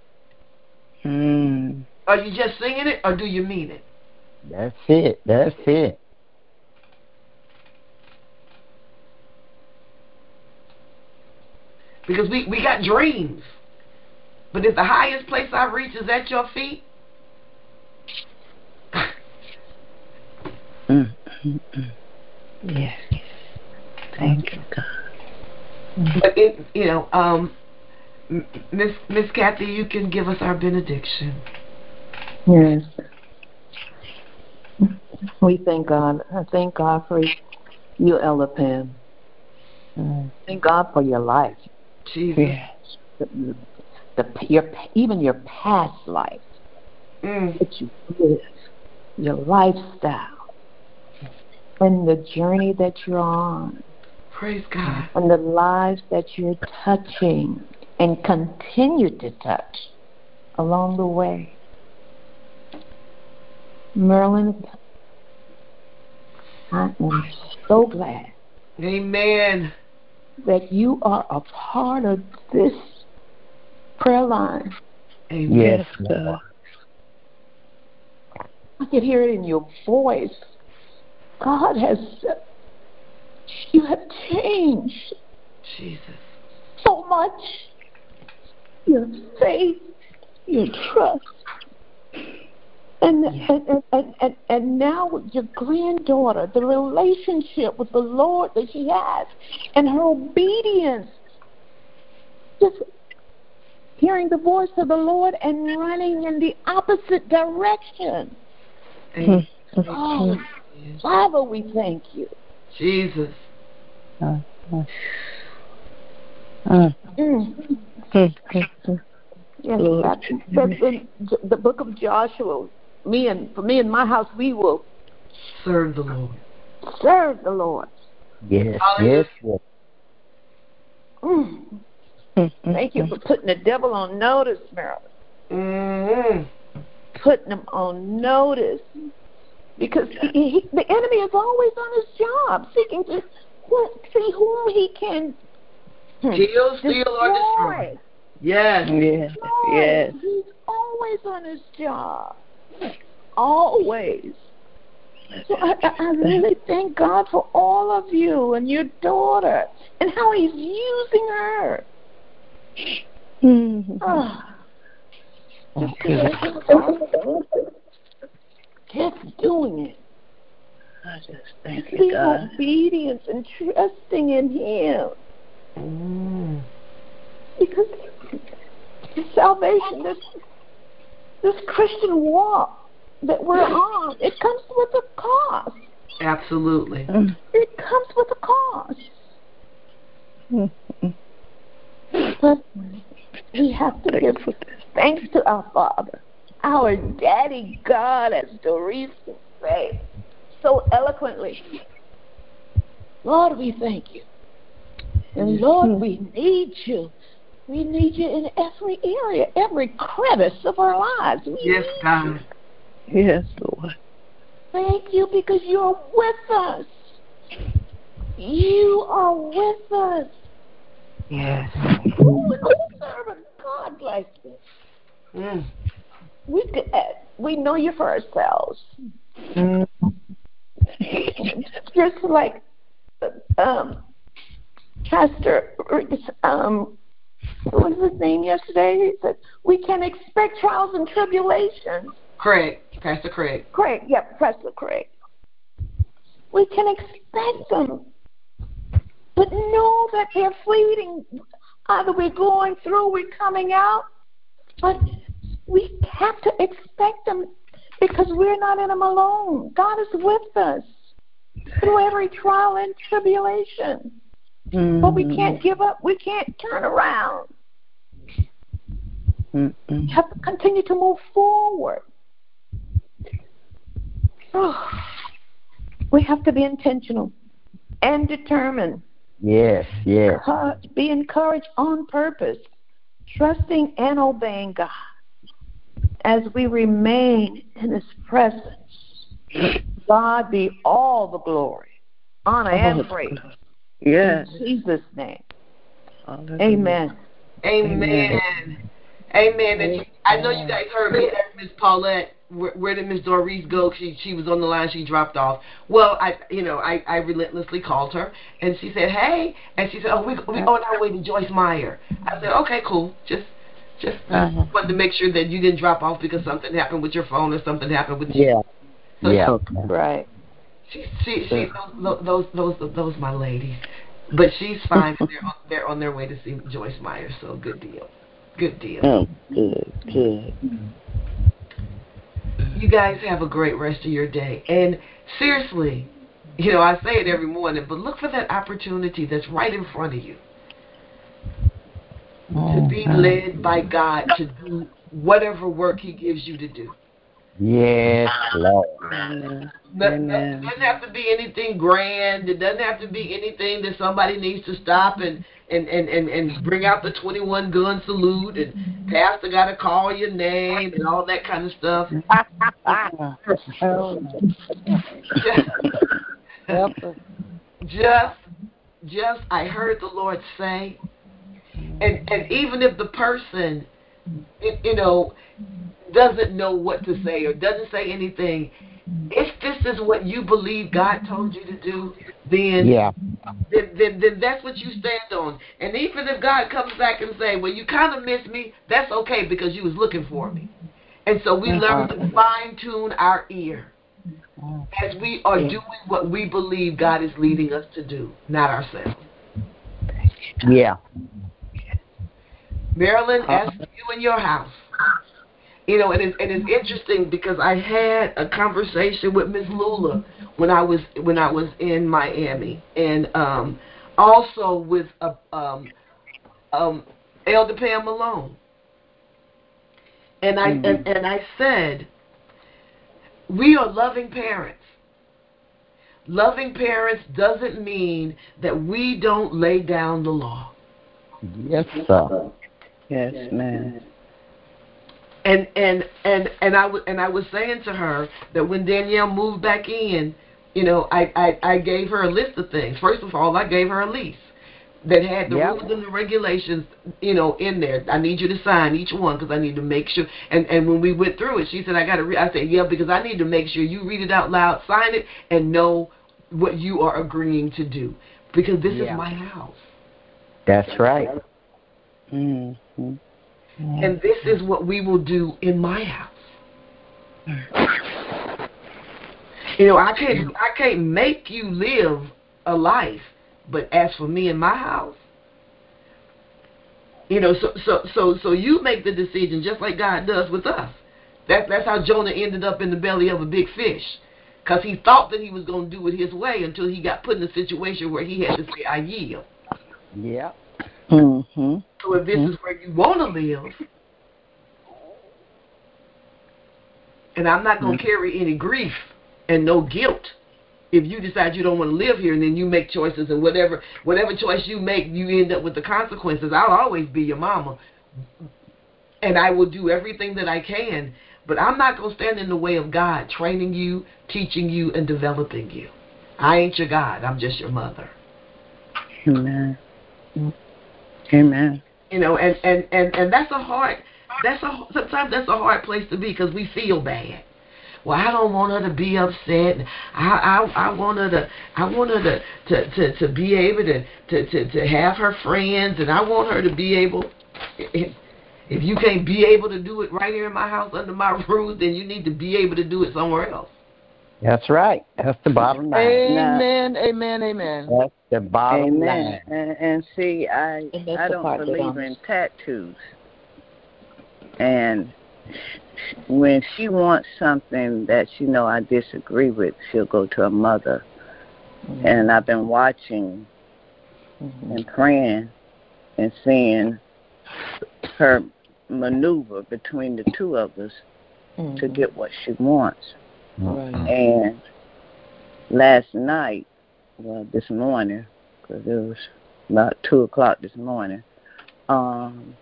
[SPEAKER 3] Mm.
[SPEAKER 1] Are you just singing it, or do you mean it?
[SPEAKER 2] That's it. That's it.
[SPEAKER 1] Because we, we got dreams. But if the highest place I reach is at your feet,
[SPEAKER 3] Mm, mm, mm. Yes. Thank you, God.
[SPEAKER 1] But it, you know, um, M- Miss Miss Kathy, you can give us our benediction.
[SPEAKER 4] Yes. We thank God. I thank God for you, Ella Pam.
[SPEAKER 3] Mm.
[SPEAKER 4] Thank God for your life.
[SPEAKER 1] Jesus.
[SPEAKER 3] Yes.
[SPEAKER 4] The, the, your, even your past life
[SPEAKER 1] Mm.
[SPEAKER 4] that you live, your lifestyle, and the journey that you're on,
[SPEAKER 1] Praise God.
[SPEAKER 4] and the lives that you're touching and continue to touch along the way. Merlin, I am so glad
[SPEAKER 1] Amen.
[SPEAKER 4] that you are a part of this prayer line.
[SPEAKER 1] Amen.
[SPEAKER 2] Yes,
[SPEAKER 3] God.
[SPEAKER 2] Lord.
[SPEAKER 4] I can hear it in your voice. God has, you have changed
[SPEAKER 1] Jesus.
[SPEAKER 4] so much. Your faith, your trust. And,
[SPEAKER 3] Yes.
[SPEAKER 4] and, and, and, and, and now with your granddaughter, the relationship with the Lord that she has, and her obedience, just hearing the voice of the Lord and running in the opposite direction.
[SPEAKER 1] Amen.
[SPEAKER 4] Oh, Father, we thank you.
[SPEAKER 1] Jesus.
[SPEAKER 3] Uh, uh, uh,
[SPEAKER 4] Mm.
[SPEAKER 3] mm, mm, mm.
[SPEAKER 4] Yes,
[SPEAKER 3] Lord.
[SPEAKER 4] that, that's in J- the book of Joshua. Me and for me and my house, we will
[SPEAKER 1] Serve the Lord.
[SPEAKER 4] serve the Lord.
[SPEAKER 2] Yes,
[SPEAKER 1] Hallelujah.
[SPEAKER 2] yes, yes.
[SPEAKER 4] Mm.
[SPEAKER 3] Mm, mm,
[SPEAKER 4] Thank you
[SPEAKER 3] mm.
[SPEAKER 4] for putting the devil on notice, Marilyn.
[SPEAKER 1] Mm-hmm.
[SPEAKER 4] Putting him on notice. Because he, he, the enemy is always on his job, seeking to who- see whom he can hmm,
[SPEAKER 1] Kill, steal, or destroy. Yes.
[SPEAKER 3] Yes.
[SPEAKER 4] destroy.
[SPEAKER 3] Yes.
[SPEAKER 4] He's always on his job. Always. So I, I I really thank God for all of you and your daughter and how he's using her.
[SPEAKER 3] Mm.
[SPEAKER 4] Oh,
[SPEAKER 3] Thank
[SPEAKER 4] just,
[SPEAKER 3] you.
[SPEAKER 4] just doing it.
[SPEAKER 3] I just thank you,
[SPEAKER 4] Being
[SPEAKER 3] God.
[SPEAKER 4] obedient and trusting in him.
[SPEAKER 1] Mm.
[SPEAKER 4] Because salvation, this, this Christian walk that we're on, it comes with a cost.
[SPEAKER 1] Absolutely.
[SPEAKER 3] Mm.
[SPEAKER 4] It comes with a cost.
[SPEAKER 3] Mm, mm.
[SPEAKER 4] But we have to give thanks to our Father, our Daddy God, as Doris can say so eloquently. Lord, we thank you. And Lord, we need you. We need you in every area, every crevice of our lives. We
[SPEAKER 1] Yes,
[SPEAKER 4] need
[SPEAKER 1] God.
[SPEAKER 4] you.
[SPEAKER 3] Yes, Lord.
[SPEAKER 4] Thank you because you're with us. You are with us.
[SPEAKER 3] Yes.
[SPEAKER 4] Who would serve a God like this?
[SPEAKER 1] Mm.
[SPEAKER 4] We did, we know you for ourselves.
[SPEAKER 3] Mm.
[SPEAKER 4] Just like um, Pastor, um, what was his name yesterday? He said, we can expect trials and tribulations.
[SPEAKER 1] Craig. Pastor Craig.
[SPEAKER 4] Craig, yeah, Pastor Craig. We can expect them, but know that they're fleeting. Either we're going through, we're coming out, but we have to expect them because we're not in them alone. God is with us through every trial and tribulation.
[SPEAKER 3] Mm.
[SPEAKER 4] But we can't give up. We can't turn around.
[SPEAKER 3] Mm.
[SPEAKER 4] We have to continue to move forward. Oh, we have to be intentional and determined.
[SPEAKER 2] Yes, yes.
[SPEAKER 4] Be encouraged on purpose, trusting and obeying God as we remain in his presence. God be all the glory, honor, and praise.
[SPEAKER 3] Yes.
[SPEAKER 4] In Jesus' name.
[SPEAKER 3] Hallelujah.
[SPEAKER 4] Amen.
[SPEAKER 1] Amen.
[SPEAKER 3] Amen.
[SPEAKER 1] Amen. And you, I know you guys heard me ask Miss Paulette, where, where did Miss Doris go? She she was on the line. She dropped off. Well, I you know I, I relentlessly called her, and she said, hey, and she said, oh, we we on our way to Joyce Meyer. I said, okay, cool. Just just
[SPEAKER 3] Uh-huh.
[SPEAKER 1] wanted to make sure that you didn't drop off because something happened with your phone or something happened with you.
[SPEAKER 2] Yeah.
[SPEAKER 1] So
[SPEAKER 2] Yeah.
[SPEAKER 3] Okay.
[SPEAKER 4] Right.
[SPEAKER 1] She, she, she, those, those, those, those, my ladies. But she's fine. They're on, they're on their way to see Joyce Meyer. So good deal. Good deal.
[SPEAKER 5] Oh, good, good.
[SPEAKER 1] You guys have a great rest of your day. And seriously, you know, I say it every morning, but look for that opportunity that's right in front of you to be led by God to do whatever work He gives you to do.
[SPEAKER 2] Yes, Lord.
[SPEAKER 3] Amen.
[SPEAKER 1] But
[SPEAKER 3] Amen.
[SPEAKER 1] it doesn't have to be anything grand. It doesn't have to be anything that somebody needs to stop and, and, and, and, and bring out the twenty-one gun salute and pastor got to call your name and all that kind of stuff. just, just, I heard the Lord say, and, and even if the person, you know, doesn't know what to say or doesn't say anything, if this is what you believe God told you to do, then,
[SPEAKER 2] yeah.
[SPEAKER 1] then, then, then that's what you stand on. And even if God comes back and say, well, you kind of missed me, that's okay because you was looking for me. And so we learn to fine-tune our ear as we are doing what we believe God is leading us to do, not ourselves.
[SPEAKER 2] Yeah.
[SPEAKER 1] Marilyn, as for you in your house, you know, and it's, and it's interesting because I had a conversation with Miss Lula when I was when I was in Miami, and um, also with uh, um, um, Elder Pam Malone, and I mm-hmm. and, and I said, we are loving parents. Loving parents doesn't mean that we don't lay down the law.
[SPEAKER 2] Yes, sir.
[SPEAKER 3] Yes, ma'am.
[SPEAKER 1] And and and and I was and I was saying to her that when Danielle moved back in, you know, I, I, I gave her a list of things. First of all, I gave her a lease that had the yep. rules and the regulations, you know, in there. I need you to sign each one because I need to make sure. And and when we went through it, she said, I got to. Re-. I said, yeah, because I need to make sure you read it out loud, sign it, and know what you are agreeing to do because this yeah. is my house.
[SPEAKER 2] That's right.
[SPEAKER 3] Mm-hmm.
[SPEAKER 1] And this is what we will do in my house. You know, I can't I can't make you live a life, but as for me and my house, you know, so so so so you make the decision just like God does with us. That's that's how Jonah ended up in the belly of a big fish, because he thought that he was going to do it his way until he got put in a situation where he had to say, "I yield."
[SPEAKER 2] Yeah.
[SPEAKER 3] Mm-hmm.
[SPEAKER 1] So if this mm-hmm. is where you want to live, and I'm not going to mm-hmm. carry any grief and no guilt if you decide you don't want to live here, and then you make choices, and whatever whatever choice you make, you end up with the consequences. I'll always be your mama, and I will do everything that I can, but I'm not going to stand in the way of God training you, teaching you, and developing you. I ain't your God. I'm just your mother.
[SPEAKER 3] Amen. Amen.
[SPEAKER 1] You know, and, and, and, and that's a hard, that's a, sometimes that's a hard place to be because we feel bad. Well, I don't want her to be upset. I I, I want her to I want her to, to, to, to be able to, to, to, to have her friends, and I want her to be able. If, if you can't be able to do it right here in my house under my roof, then you need to be able to do it somewhere else.
[SPEAKER 2] That's right. That's the bottom line.
[SPEAKER 5] Amen. Now, amen. Amen.
[SPEAKER 2] That's the bottom
[SPEAKER 3] amen.
[SPEAKER 2] line.
[SPEAKER 3] And, and see, I I don't believe in tattoos. And when she wants something that she know I disagree with, she'll go to her mother. Mm-hmm. And I've been watching mm-hmm. and praying and seeing her maneuver between the two of us mm-hmm. to get what she wants.
[SPEAKER 5] Right.
[SPEAKER 3] And last night, well, this morning, because it was about two o'clock this morning, um,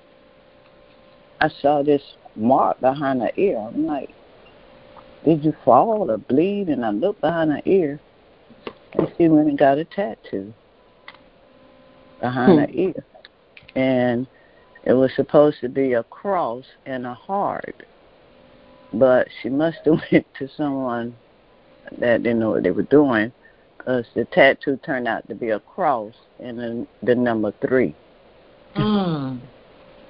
[SPEAKER 3] I saw this mark behind her ear. I'm like, did you fall or bleed? And I looked behind her ear, and she went and got a tattoo behind hmm. her ear. And it was supposed to be a cross and a heart. But she must have went to someone that didn't know what they were doing, because the tattoo turned out to be a cross and then the number three.
[SPEAKER 5] Mm.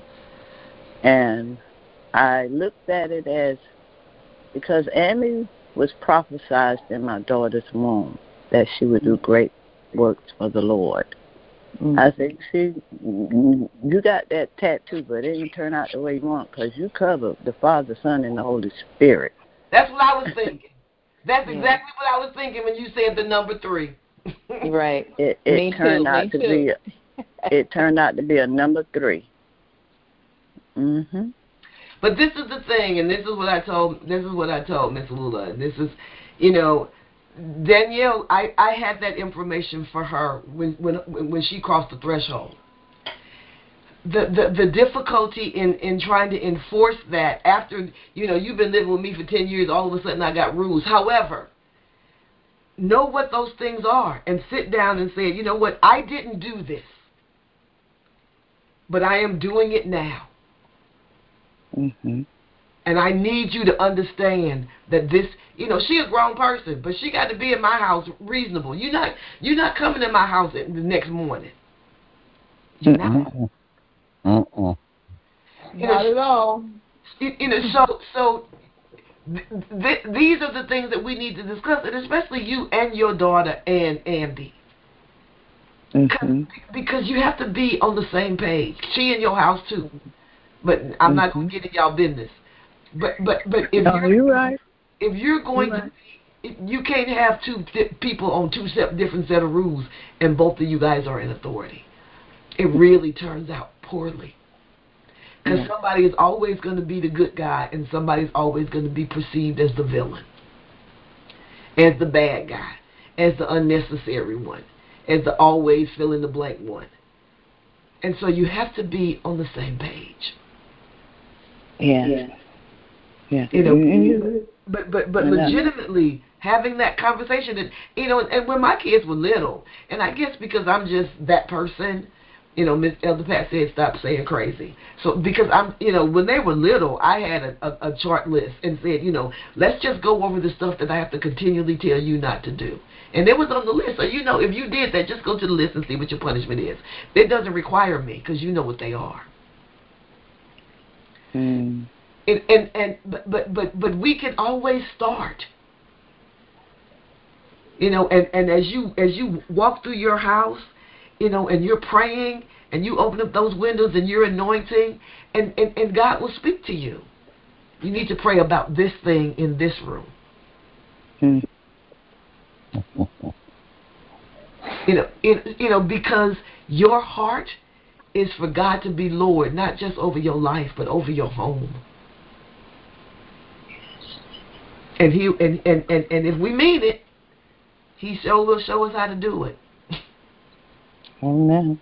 [SPEAKER 3] And I looked at it as, because Amy was prophesied in my daughter's womb that she would do great works for the Lord. Mm-hmm. I said, see, you got that tattoo, but it didn't turn out the way you want because you covered the Father, Son, and the Holy Spirit.
[SPEAKER 1] That's what I was thinking. That's yeah. exactly what I was thinking when you said the number three.
[SPEAKER 5] Right.
[SPEAKER 3] It, it
[SPEAKER 5] me
[SPEAKER 3] turned
[SPEAKER 5] too,
[SPEAKER 3] out
[SPEAKER 5] me
[SPEAKER 3] to
[SPEAKER 5] too.
[SPEAKER 3] be. A, it turned out to be a number three. Mhm.
[SPEAKER 1] But this is the thing, and this is what I told. This is what I told Miss Lula. This is, you know, Danielle. I, I had that information for her when when when she crossed the threshold. The, the the difficulty in, in trying to enforce that after, you know, you've been living with me for ten years, all of a sudden I got rules. However, know what those things are and sit down and say, you know what, I didn't do this, but I am doing it now.
[SPEAKER 3] Mm-hmm.
[SPEAKER 1] And I need you to understand that this, you know, she a grown person, but she got to be in my house reasonable. You're not you're not coming in my house the next morning. You're not.
[SPEAKER 2] Uh-uh.
[SPEAKER 1] You
[SPEAKER 5] Not
[SPEAKER 1] know,
[SPEAKER 5] at all.
[SPEAKER 1] You, you know, so so th- th- these are the things that we need to discuss, and especially you and your daughter and Andy,
[SPEAKER 3] mm-hmm.
[SPEAKER 1] because you have to be on the same page. She in your house too, but I'm
[SPEAKER 3] mm-hmm.
[SPEAKER 1] not going to get in y'all business. But but but if
[SPEAKER 3] no,
[SPEAKER 1] you're,
[SPEAKER 3] you're right.
[SPEAKER 1] if you're going
[SPEAKER 3] you're
[SPEAKER 1] to,
[SPEAKER 3] right.
[SPEAKER 1] you can't have two di- people on two set, different set of rules, and both of you guys are in authority. It really turns out poorly. Because
[SPEAKER 3] yeah.
[SPEAKER 1] somebody is always going to be the good guy, and somebody's always going to be perceived as the villain, as the bad guy, as the unnecessary one, as the always fill in the blank one. And so you have to be on the same page.
[SPEAKER 3] Yeah. Yeah. yeah.
[SPEAKER 1] You know,
[SPEAKER 3] mm-hmm.
[SPEAKER 1] but but but legitimately having that conversation, and you know, and when my kids were little, and I guess because I'm just that person. You know, Miss Elder Pat said, stop saying crazy. So, because I'm, you know, when they were little, I had a, a, a chart list and said, you know, let's just go over the stuff that I have to continually tell you not to do. And it was on the list. So, you know, if you did that, just go to the list and see what your punishment is. It doesn't require me because you know what they are.
[SPEAKER 3] Mm.
[SPEAKER 1] And, and, and but, but, but, but we can always start. You know, and, and as you as you walk through your house, you know, and you're praying, and you open up those windows, and you're anointing, and, and, and God will speak to you. You need to pray about this thing in this room.
[SPEAKER 3] Mm.
[SPEAKER 1] You know, it, you know, because your heart is for God to be Lord, not just over your life, but over your home. And he and, and, and, and if we mean it, He sure will show us how to do it.
[SPEAKER 3] Amen.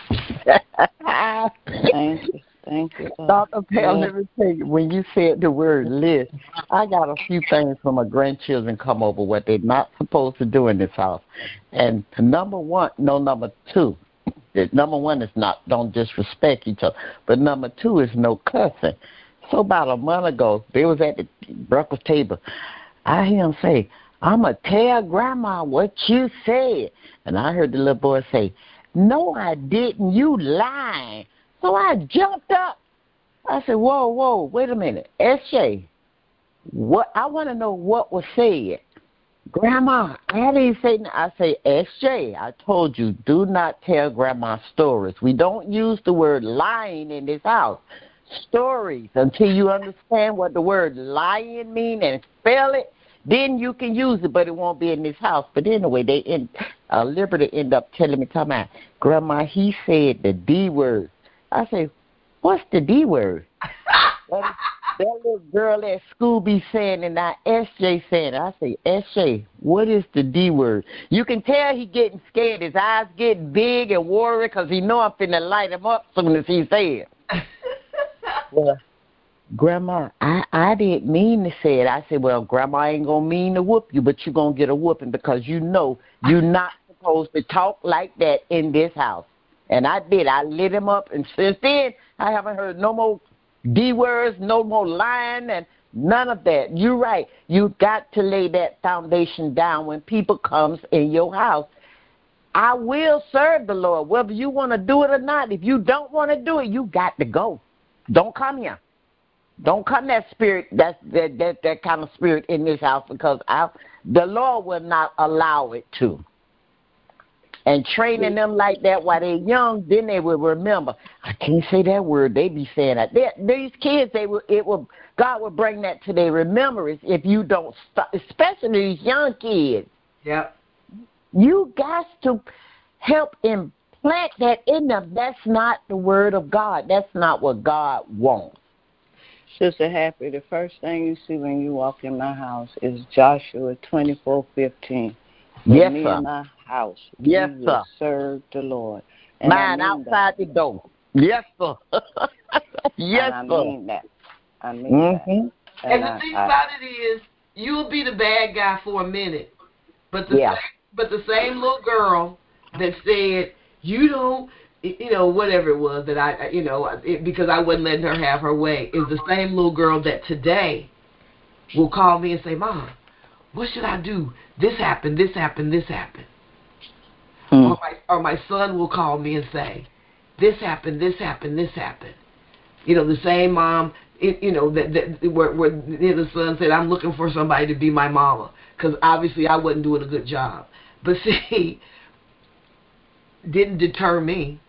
[SPEAKER 3] Thank you. Thank you.
[SPEAKER 2] Doctor Pam, let me tell you, when you said the word list, I got a few things from my grandchildren come over what they're not supposed to do in this house. And number one, no, number two, number one is not, don't disrespect each other. But number two is no cussing. So about a month ago, they was at the breakfast table. I hear him say, I'm going to tell Grandma what you said. And I heard the little boy say, no, I didn't. You lying. So I jumped up. I said, whoa, whoa, wait a minute. S J, what? I want to know what was said. Grandma, I didn't say nothing. I say, S J, I told you, do not tell Grandma stories. We don't use the word lying in this house. Stories, until you understand what the word lying mean and spell it, then you can use it, but it won't be in this house. But anyway, they end, uh, Liberty end up telling me, talking about, Grandma, he said the D word. I say, what's the D word? that, that little girl at school be saying, and now S J saying it. I say, S J, what is the D word? You can tell he getting scared. His eyes getting big and worried because he know I'm finna light him up soon as he say it. Well, Grandma, I, I didn't mean to say it. I said, well, Grandma ain't going to mean to whoop you, but you're going to get a whooping because you know you're not supposed to talk like that in this house. And I did. I lit him up, and since then, I haven't heard no more D words, no more lying, and none of that. You're right. You got to lay that foundation down when people comes in your house. I will serve the Lord, whether you want to do it or not. If you don't want to do it, you got to go. Don't come here. Don't come that spirit, that that that, that kind of spirit in this house, because I, the Lord will not allow it to. And training them like that while they're young, then they will remember. I can't say that word. They be saying that. They, these kids, they will. It will. God will bring that to their remembrance if you don't stop. Especially these young kids.
[SPEAKER 1] Yep.
[SPEAKER 2] You got to help implant that in them. That's not the word of God. That's not what God wants.
[SPEAKER 3] Sister Happy, the first thing you see when you walk in my house is Joshua twenty-four fifteen. For
[SPEAKER 2] Yes,
[SPEAKER 3] me
[SPEAKER 2] sir.
[SPEAKER 3] and my house,
[SPEAKER 2] Yes,
[SPEAKER 3] we
[SPEAKER 2] sir.
[SPEAKER 3] will serve the Lord. And
[SPEAKER 2] Mine
[SPEAKER 3] I mean
[SPEAKER 2] outside
[SPEAKER 3] that.
[SPEAKER 2] the door. Yes, sir. Yes,
[SPEAKER 3] and I
[SPEAKER 2] sir.
[SPEAKER 3] mean that. I mean
[SPEAKER 2] Mm-hmm.
[SPEAKER 3] that.
[SPEAKER 1] And,
[SPEAKER 3] And
[SPEAKER 1] the
[SPEAKER 3] I,
[SPEAKER 1] thing
[SPEAKER 3] I,
[SPEAKER 1] about it is, you'll be the bad guy for a minute, but the
[SPEAKER 2] Yeah.
[SPEAKER 1] same, but the same little girl that said you don't, you know, whatever it was that I, you know, it, because I wasn't letting her have her way, is the same little girl that today will call me and say, Mom, what should I do? This happened, this happened, this happened.
[SPEAKER 3] hmm.
[SPEAKER 1] Or my or my son will call me and say, this happened, this happened, this happened. You know, the same mom, it, you know, that, that where, where the son said, I'm looking for somebody to be my mama, because obviously I wasn't doing a good job. But see, didn't deter me,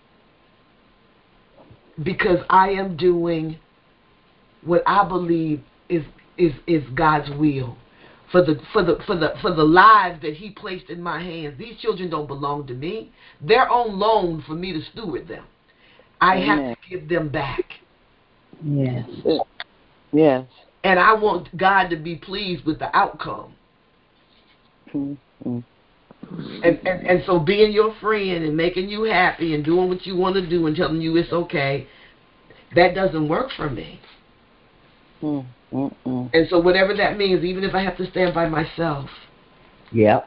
[SPEAKER 1] because I am doing what I believe is is is God's will for the for the for the for the lives that He placed in my hands. These children don't belong to me; they're on loan for me to steward them. I
[SPEAKER 3] Amen.
[SPEAKER 1] have to give them back.
[SPEAKER 3] Yes. Yes.
[SPEAKER 1] And I want God to be pleased with the outcome.
[SPEAKER 3] Mm-hmm.
[SPEAKER 1] And, and and so being your friend and making you happy and doing what you want to do and telling you it's okay, that doesn't work for me.
[SPEAKER 3] Mm-mm.
[SPEAKER 1] And so whatever that means, even if I have to stand by myself,
[SPEAKER 2] Yep.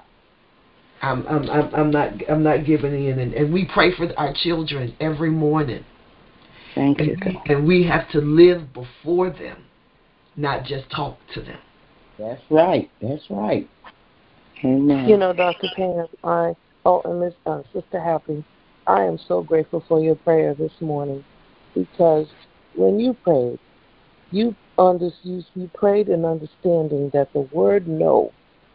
[SPEAKER 1] I'm I'm I'm, I'm not I'm not giving in. And, and we pray for our children every morning.
[SPEAKER 3] Thank
[SPEAKER 1] and
[SPEAKER 3] you,
[SPEAKER 1] we,
[SPEAKER 3] God.
[SPEAKER 1] and we have to live before them, not just talk to them.
[SPEAKER 2] That's right. That's right.
[SPEAKER 3] Amen.
[SPEAKER 5] You know, Doctor Pam, I, oh, and Miss uh, Sister Happy, I am so grateful for your prayer this morning, because when you prayed, you, under, you, you prayed in understanding that the word no,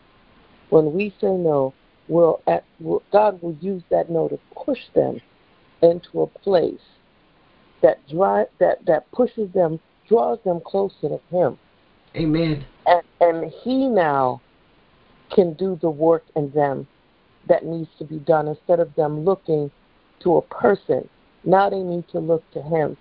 [SPEAKER 5] when we say no, will, at, will God will use that no to push them into a place that drive that, that pushes them, draws them closer to Him.
[SPEAKER 1] Amen.
[SPEAKER 5] And, and He now can do the work in them that needs to be done, instead of them looking to a person. Now they need to look to Him.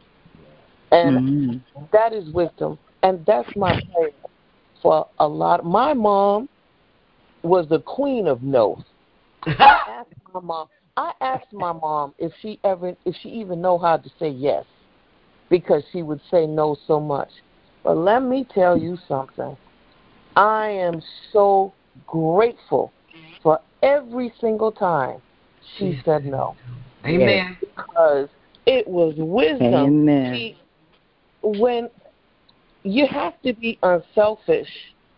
[SPEAKER 5] And
[SPEAKER 3] Mm-hmm.
[SPEAKER 5] that is wisdom. And that's my prayer for a lot. My mom was the queen of no. I asked my mom. I asked my mom if she ever, if she even know how to say yes, because she would say no so much. But let me tell you something. I am so grateful for every single time she said no.
[SPEAKER 1] Amen.
[SPEAKER 5] Because it was wisdom.
[SPEAKER 3] Amen.
[SPEAKER 5] She, when you have to be unselfish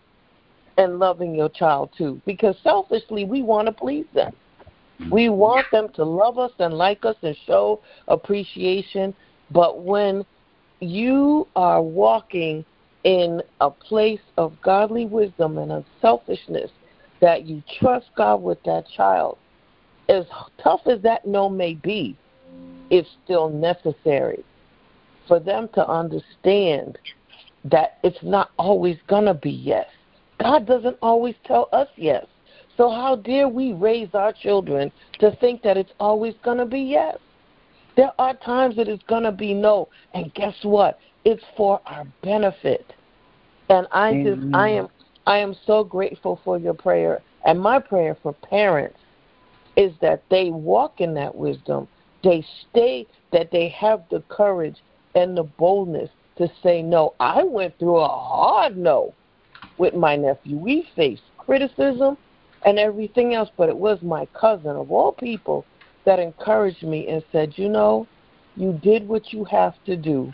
[SPEAKER 5] and loving your child too, because selfishly we want to please them. We want them to love us and like us and show appreciation. But when you are walking in a place of godly wisdom and unselfishness, that you trust God with that child, as tough as that no may be, it's still necessary for them to understand that it's not always going to be yes. God doesn't always tell us yes. So how dare we raise our children to think that it's always going to be yes? There are times that it's going to be no. And guess what? It's for our benefit. And I just,
[SPEAKER 3] Amen.
[SPEAKER 5] I am, I am so grateful for your prayer. And my prayer for parents is that they walk in that wisdom. They stay, that they have the courage and the boldness to say no. I went through a hard no with my nephew. We faced criticism and everything else, but it was my cousin, of all people, that encouraged me and said, you know, you did what you have to do.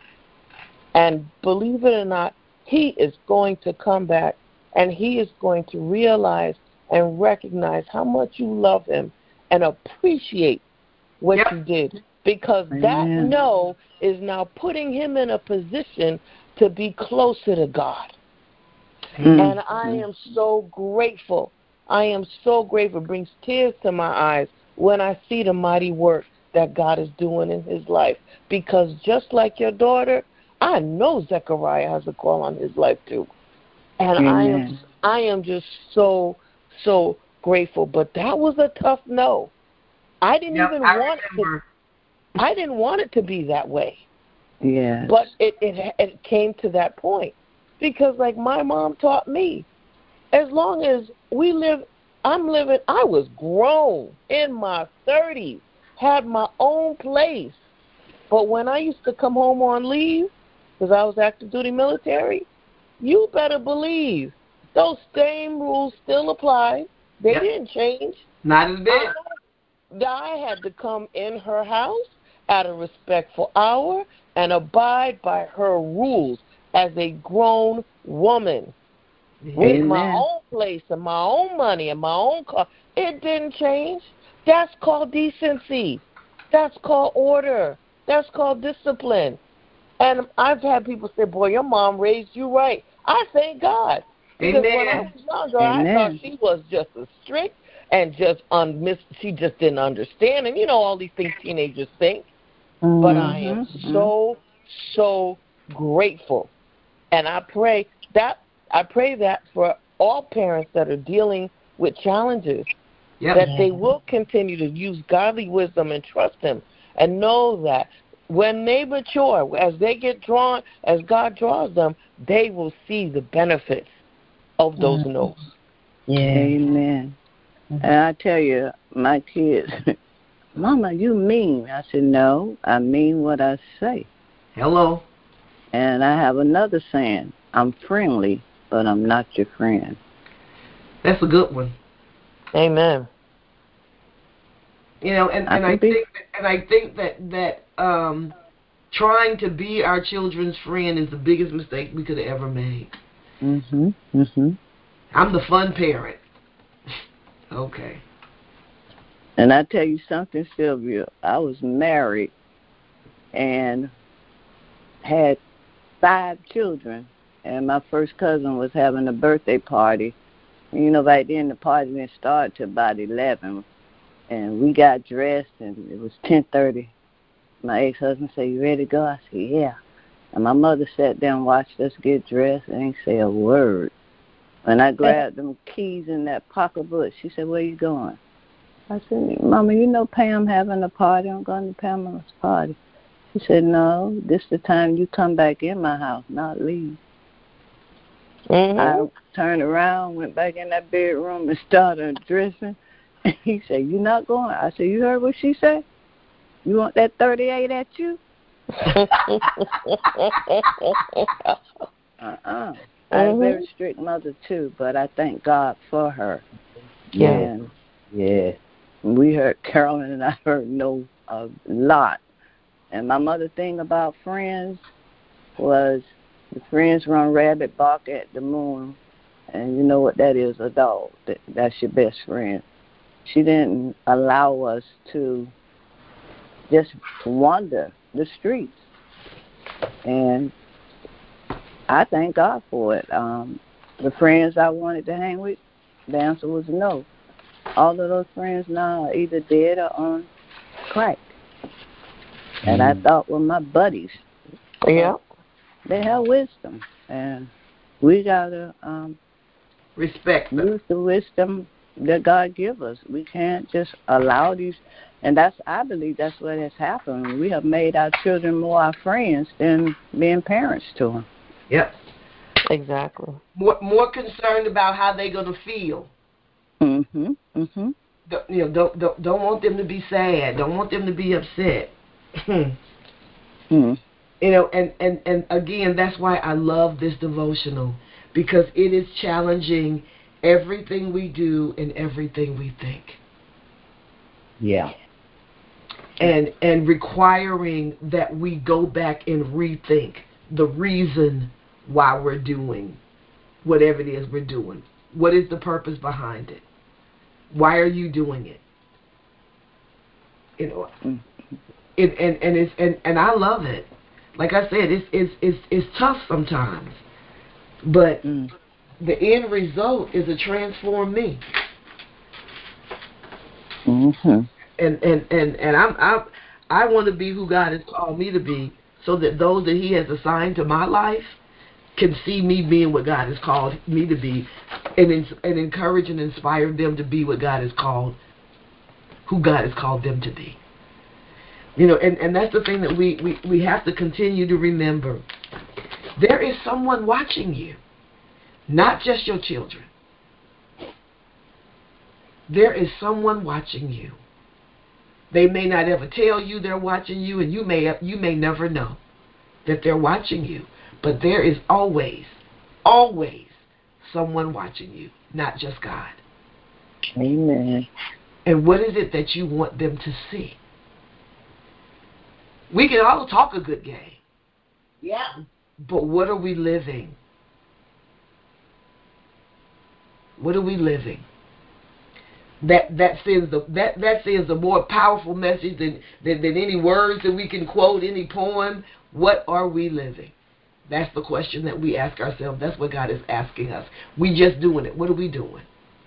[SPEAKER 5] And believe it or not, he is going to come back, and he is going to realize and recognize how much you love him and appreciate what
[SPEAKER 1] Yep.
[SPEAKER 5] you did. Because
[SPEAKER 3] Amen.
[SPEAKER 5] that no is now putting him in a position to be closer to God.
[SPEAKER 3] Mm-hmm.
[SPEAKER 5] And I am so grateful. I am so grateful. It brings tears to my eyes when I see the mighty work that God is doing in his life. Because just like your daughter, I know Zechariah has a call on his life too. And
[SPEAKER 3] Amen.
[SPEAKER 5] I am I am just so, so grateful. But that was a tough no. I didn't
[SPEAKER 1] Yep,
[SPEAKER 5] even
[SPEAKER 1] I
[SPEAKER 5] want
[SPEAKER 1] remember.
[SPEAKER 5] it to I didn't want it to be that way.
[SPEAKER 3] Yes.
[SPEAKER 5] But it, it it came to that point. Because like my mom taught me, as long as we live, I'm living, I was grown in my thirties, had my own place. But when I used to come home on leave, because I was active duty military, you better believe those same rules still applied. They
[SPEAKER 1] Yep.
[SPEAKER 5] didn't change.
[SPEAKER 1] Not a bit.
[SPEAKER 5] I, I had to come in her house at a respectful hour and abide by her rules as a grown woman. With
[SPEAKER 3] Amen.
[SPEAKER 5] my own place and my own money and my own car. It didn't change. That's called decency. That's called order. That's called discipline. And I've had people say, boy, your mom raised you right. I thank God. Because
[SPEAKER 1] Amen.
[SPEAKER 5] when I was younger,
[SPEAKER 3] Amen.
[SPEAKER 5] I thought she was just as strict and just unmiss. She just didn't understand. And you know all these things teenagers think.
[SPEAKER 3] Mm-hmm.
[SPEAKER 5] But I am so, so grateful. And I pray that I pray that for all parents that are dealing with challenges,
[SPEAKER 1] Yep.
[SPEAKER 5] that they will continue to use godly wisdom and trust him and know that when they mature, as they get drawn, as God draws them, they will see the benefits of those
[SPEAKER 3] Mm-hmm.
[SPEAKER 5] no's.
[SPEAKER 3] Yeah. Amen. Mm-hmm. And I tell you, my kids, Mama, you mean. I said, no, I mean what I say.
[SPEAKER 1] Hello.
[SPEAKER 3] And I have another saying, I'm friendly, but I'm not your friend.
[SPEAKER 1] That's a good one.
[SPEAKER 5] Amen.
[SPEAKER 1] You know, and, and I, I think that, and I think that that um, trying to be our children's friend is the biggest mistake we could have ever made.
[SPEAKER 3] Mhm. Mhm.
[SPEAKER 1] I'm the fun parent. Okay.
[SPEAKER 3] And I tell you something, Sylvia. I was married and had five children, and my first cousin was having a birthday party. And, you know, back then the party didn't start till about eleven, and we got dressed, and it was ten thirty. My ex-husband said, "You ready to go?" I said, "Yeah." And my mother sat down and watched us get dressed and ain't say a word. When I grabbed them keys in that pocketbook, she said, "Where you going?" I said, "Mama, you know Pam having a party. I'm going to Pamela's party." She said, "No, this is the time you come back in my house, not leave." Mm-hmm. I turned around, went back in that bedroom and started dressing. And he said, "You not going?" I said, "You heard what she said? You want that thirty-eight at you?" uh-uh. I had a very strict mother, too, but I thank God for her.
[SPEAKER 5] Yeah.
[SPEAKER 3] And, yeah, we heard, Carolyn and I heard no a lot. And my mother thing about friends was the friends run rabbit, bark at the moon, and you know what that is, a dog. That, that's your best friend. She didn't allow us to just wander the streets. And I thank God for it. Um, the friends I wanted to hang with, the answer was no. All of those friends now are either dead or on crack. And I thought were my buddies.
[SPEAKER 5] Yeah.
[SPEAKER 3] They have wisdom. And we got to um,
[SPEAKER 1] respect them.
[SPEAKER 3] Use the wisdom that God gives us. We can't just allow these. And that's, I believe that's what has happened. We have made our children more our friends than being parents to them.
[SPEAKER 1] Yep.
[SPEAKER 5] Exactly.
[SPEAKER 1] More, more concerned about how they're going to feel.
[SPEAKER 3] Mm-hmm. Mm-hmm.
[SPEAKER 1] Don't, you know, don't, don't don't want them to be sad. Don't want them to be upset.
[SPEAKER 3] mm-hmm.
[SPEAKER 1] You know, and, and, and again, that's why I love this devotional, because it is challenging everything we do and everything we think.
[SPEAKER 2] Yeah.
[SPEAKER 1] And and requiring that we go back and rethink the reason why we're doing whatever it is we're doing. What is the purpose behind it? Why are you doing it? You know,
[SPEAKER 3] mm-hmm.
[SPEAKER 1] it, and and it's and, and I love it. like I said, it's it's it's, it's tough sometimes, but mm. the end result is a transformed me.
[SPEAKER 2] Mm-hmm.
[SPEAKER 1] And and and and I'm I I want to be who God has called me to be, so that those that He has assigned to my life can see me being what God has called me to be, and and encourage and inspire them to be what God has called, who God has called them to be. You know, and, and that's the thing that we, we, we have to continue to remember. There is someone watching you, not just your children. There is someone watching you. They may not ever tell you they're watching you, and you may you may never know that they're watching you. But there is always, always someone watching you, not just God.
[SPEAKER 5] Amen.
[SPEAKER 1] And what is it that you want them to see? We can all talk a good game.
[SPEAKER 5] Yeah.
[SPEAKER 1] But what are we living? What are we living? That that sends the that, that sends a more powerful message than, than than any words that we can quote, any poem. What are we living? That's the question that we ask ourselves. That's what God is asking us. We just doing it. What are we doing?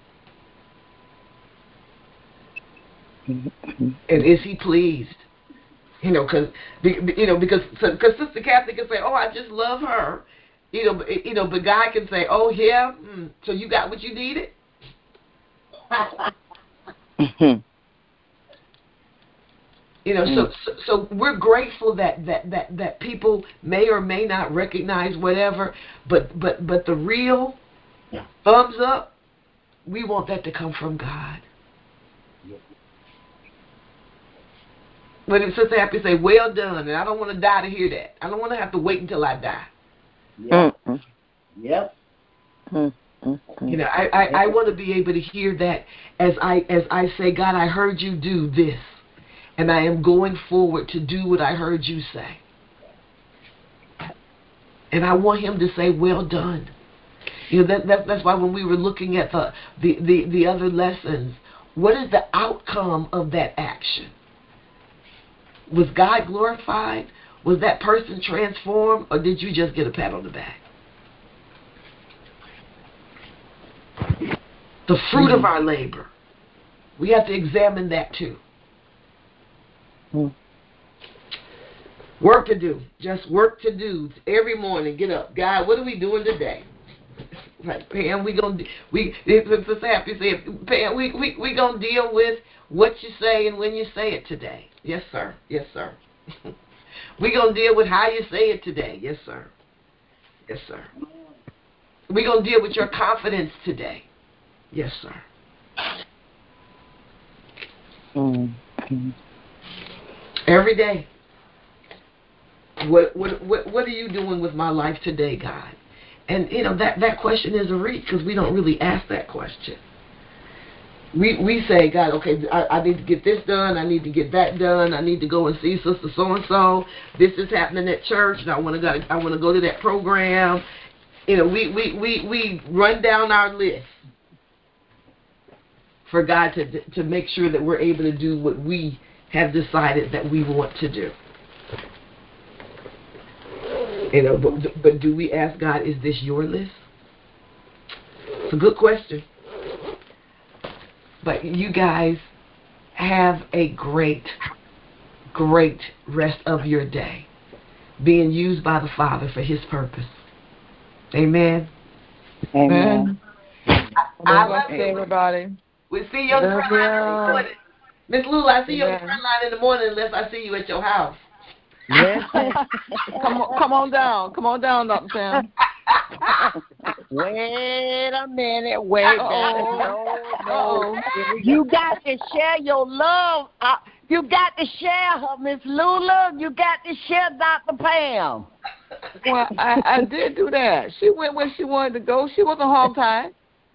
[SPEAKER 1] And is He pleased? You know, because you know, because because Sister Kathy can say, "Oh, I just love her," you know, but, you know, but God can say, "Oh, yeah, mm, so you got what you needed." You know, so, so so we're grateful that, that, that, that people may or may not recognize whatever, but but but the real thumbs up, we want that to come from God. But it's Sister Happy say, "Well done," and I don't want to die to hear that. I don't want to have to wait until I die.
[SPEAKER 5] Yep. Yep.
[SPEAKER 1] You know, I, I, I want to be able to hear that as I as I say, "God, I heard you do this, and I am going forward to do what I heard you say." And I want Him to say, "Well done." You know, that, that that's why when we were looking at the, the, the, the other lessons, what is the outcome of that action? Was God glorified? Was that person transformed? Or did you just get a pat on the back? The fruit mm-hmm. of our labor. We have to examine that too. Mm. Work to do. Just work to do. Every morning, get up. God, what are we doing today? Right, Pam, we gonna we it's happy say Pam, we we we gonna deal with what you say and when you say it today. Yes, sir. Yes, sir. We gonna deal with how you say it today. Yes, sir. Yes, sir. We gonna deal with your confidence today. Yes, sir. Mm-hmm. Every day. What what what what are you doing with my life today, God? And, you know, that, that question is a reach because we don't really ask that question. We we say, God, okay, I, I need to get this done. I need to get that done. I need to go and see Sister so-and-so. This is happening at church, and I want to go, I want to go to that program. You know, we, we, we, we run down our list for God to to make sure that we're able to do what we have decided that we want to do. You know, but, but do we ask God, is this your list? It's a good question. But you guys have a great, great rest of your day, being used by the Father for His purpose. Amen.
[SPEAKER 3] Amen.
[SPEAKER 1] I, I love you,
[SPEAKER 5] everybody.
[SPEAKER 1] We'll see you on the front line in the morning. Miss Lula, I see you on the front line in the morning unless I see you at your house.
[SPEAKER 5] Yes. come on, come on down. Come on down, Doctor Sam. Wait a minute. Wait a minute. No, no. You got to share your love. Uh, you got to share her, Miss Lula. You got to share Doctor Pam. Well, I, I did do that. She went where she wanted to go. She wasn't hog-tied.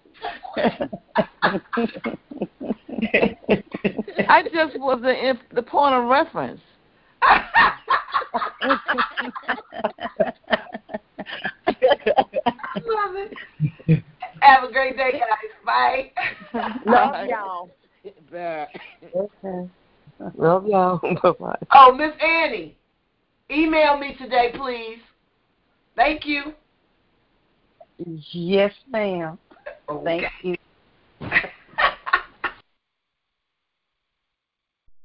[SPEAKER 5] I just was the, the point of reference.
[SPEAKER 1] I love it. Have a great day, guys. Bye.
[SPEAKER 5] Love y'all. Bye. Okay. Love y'all. Bye-bye.
[SPEAKER 1] Oh, Miss Annie. Email me today, please. Thank you.
[SPEAKER 4] Yes, ma'am.
[SPEAKER 1] Okay.
[SPEAKER 4] Thank you.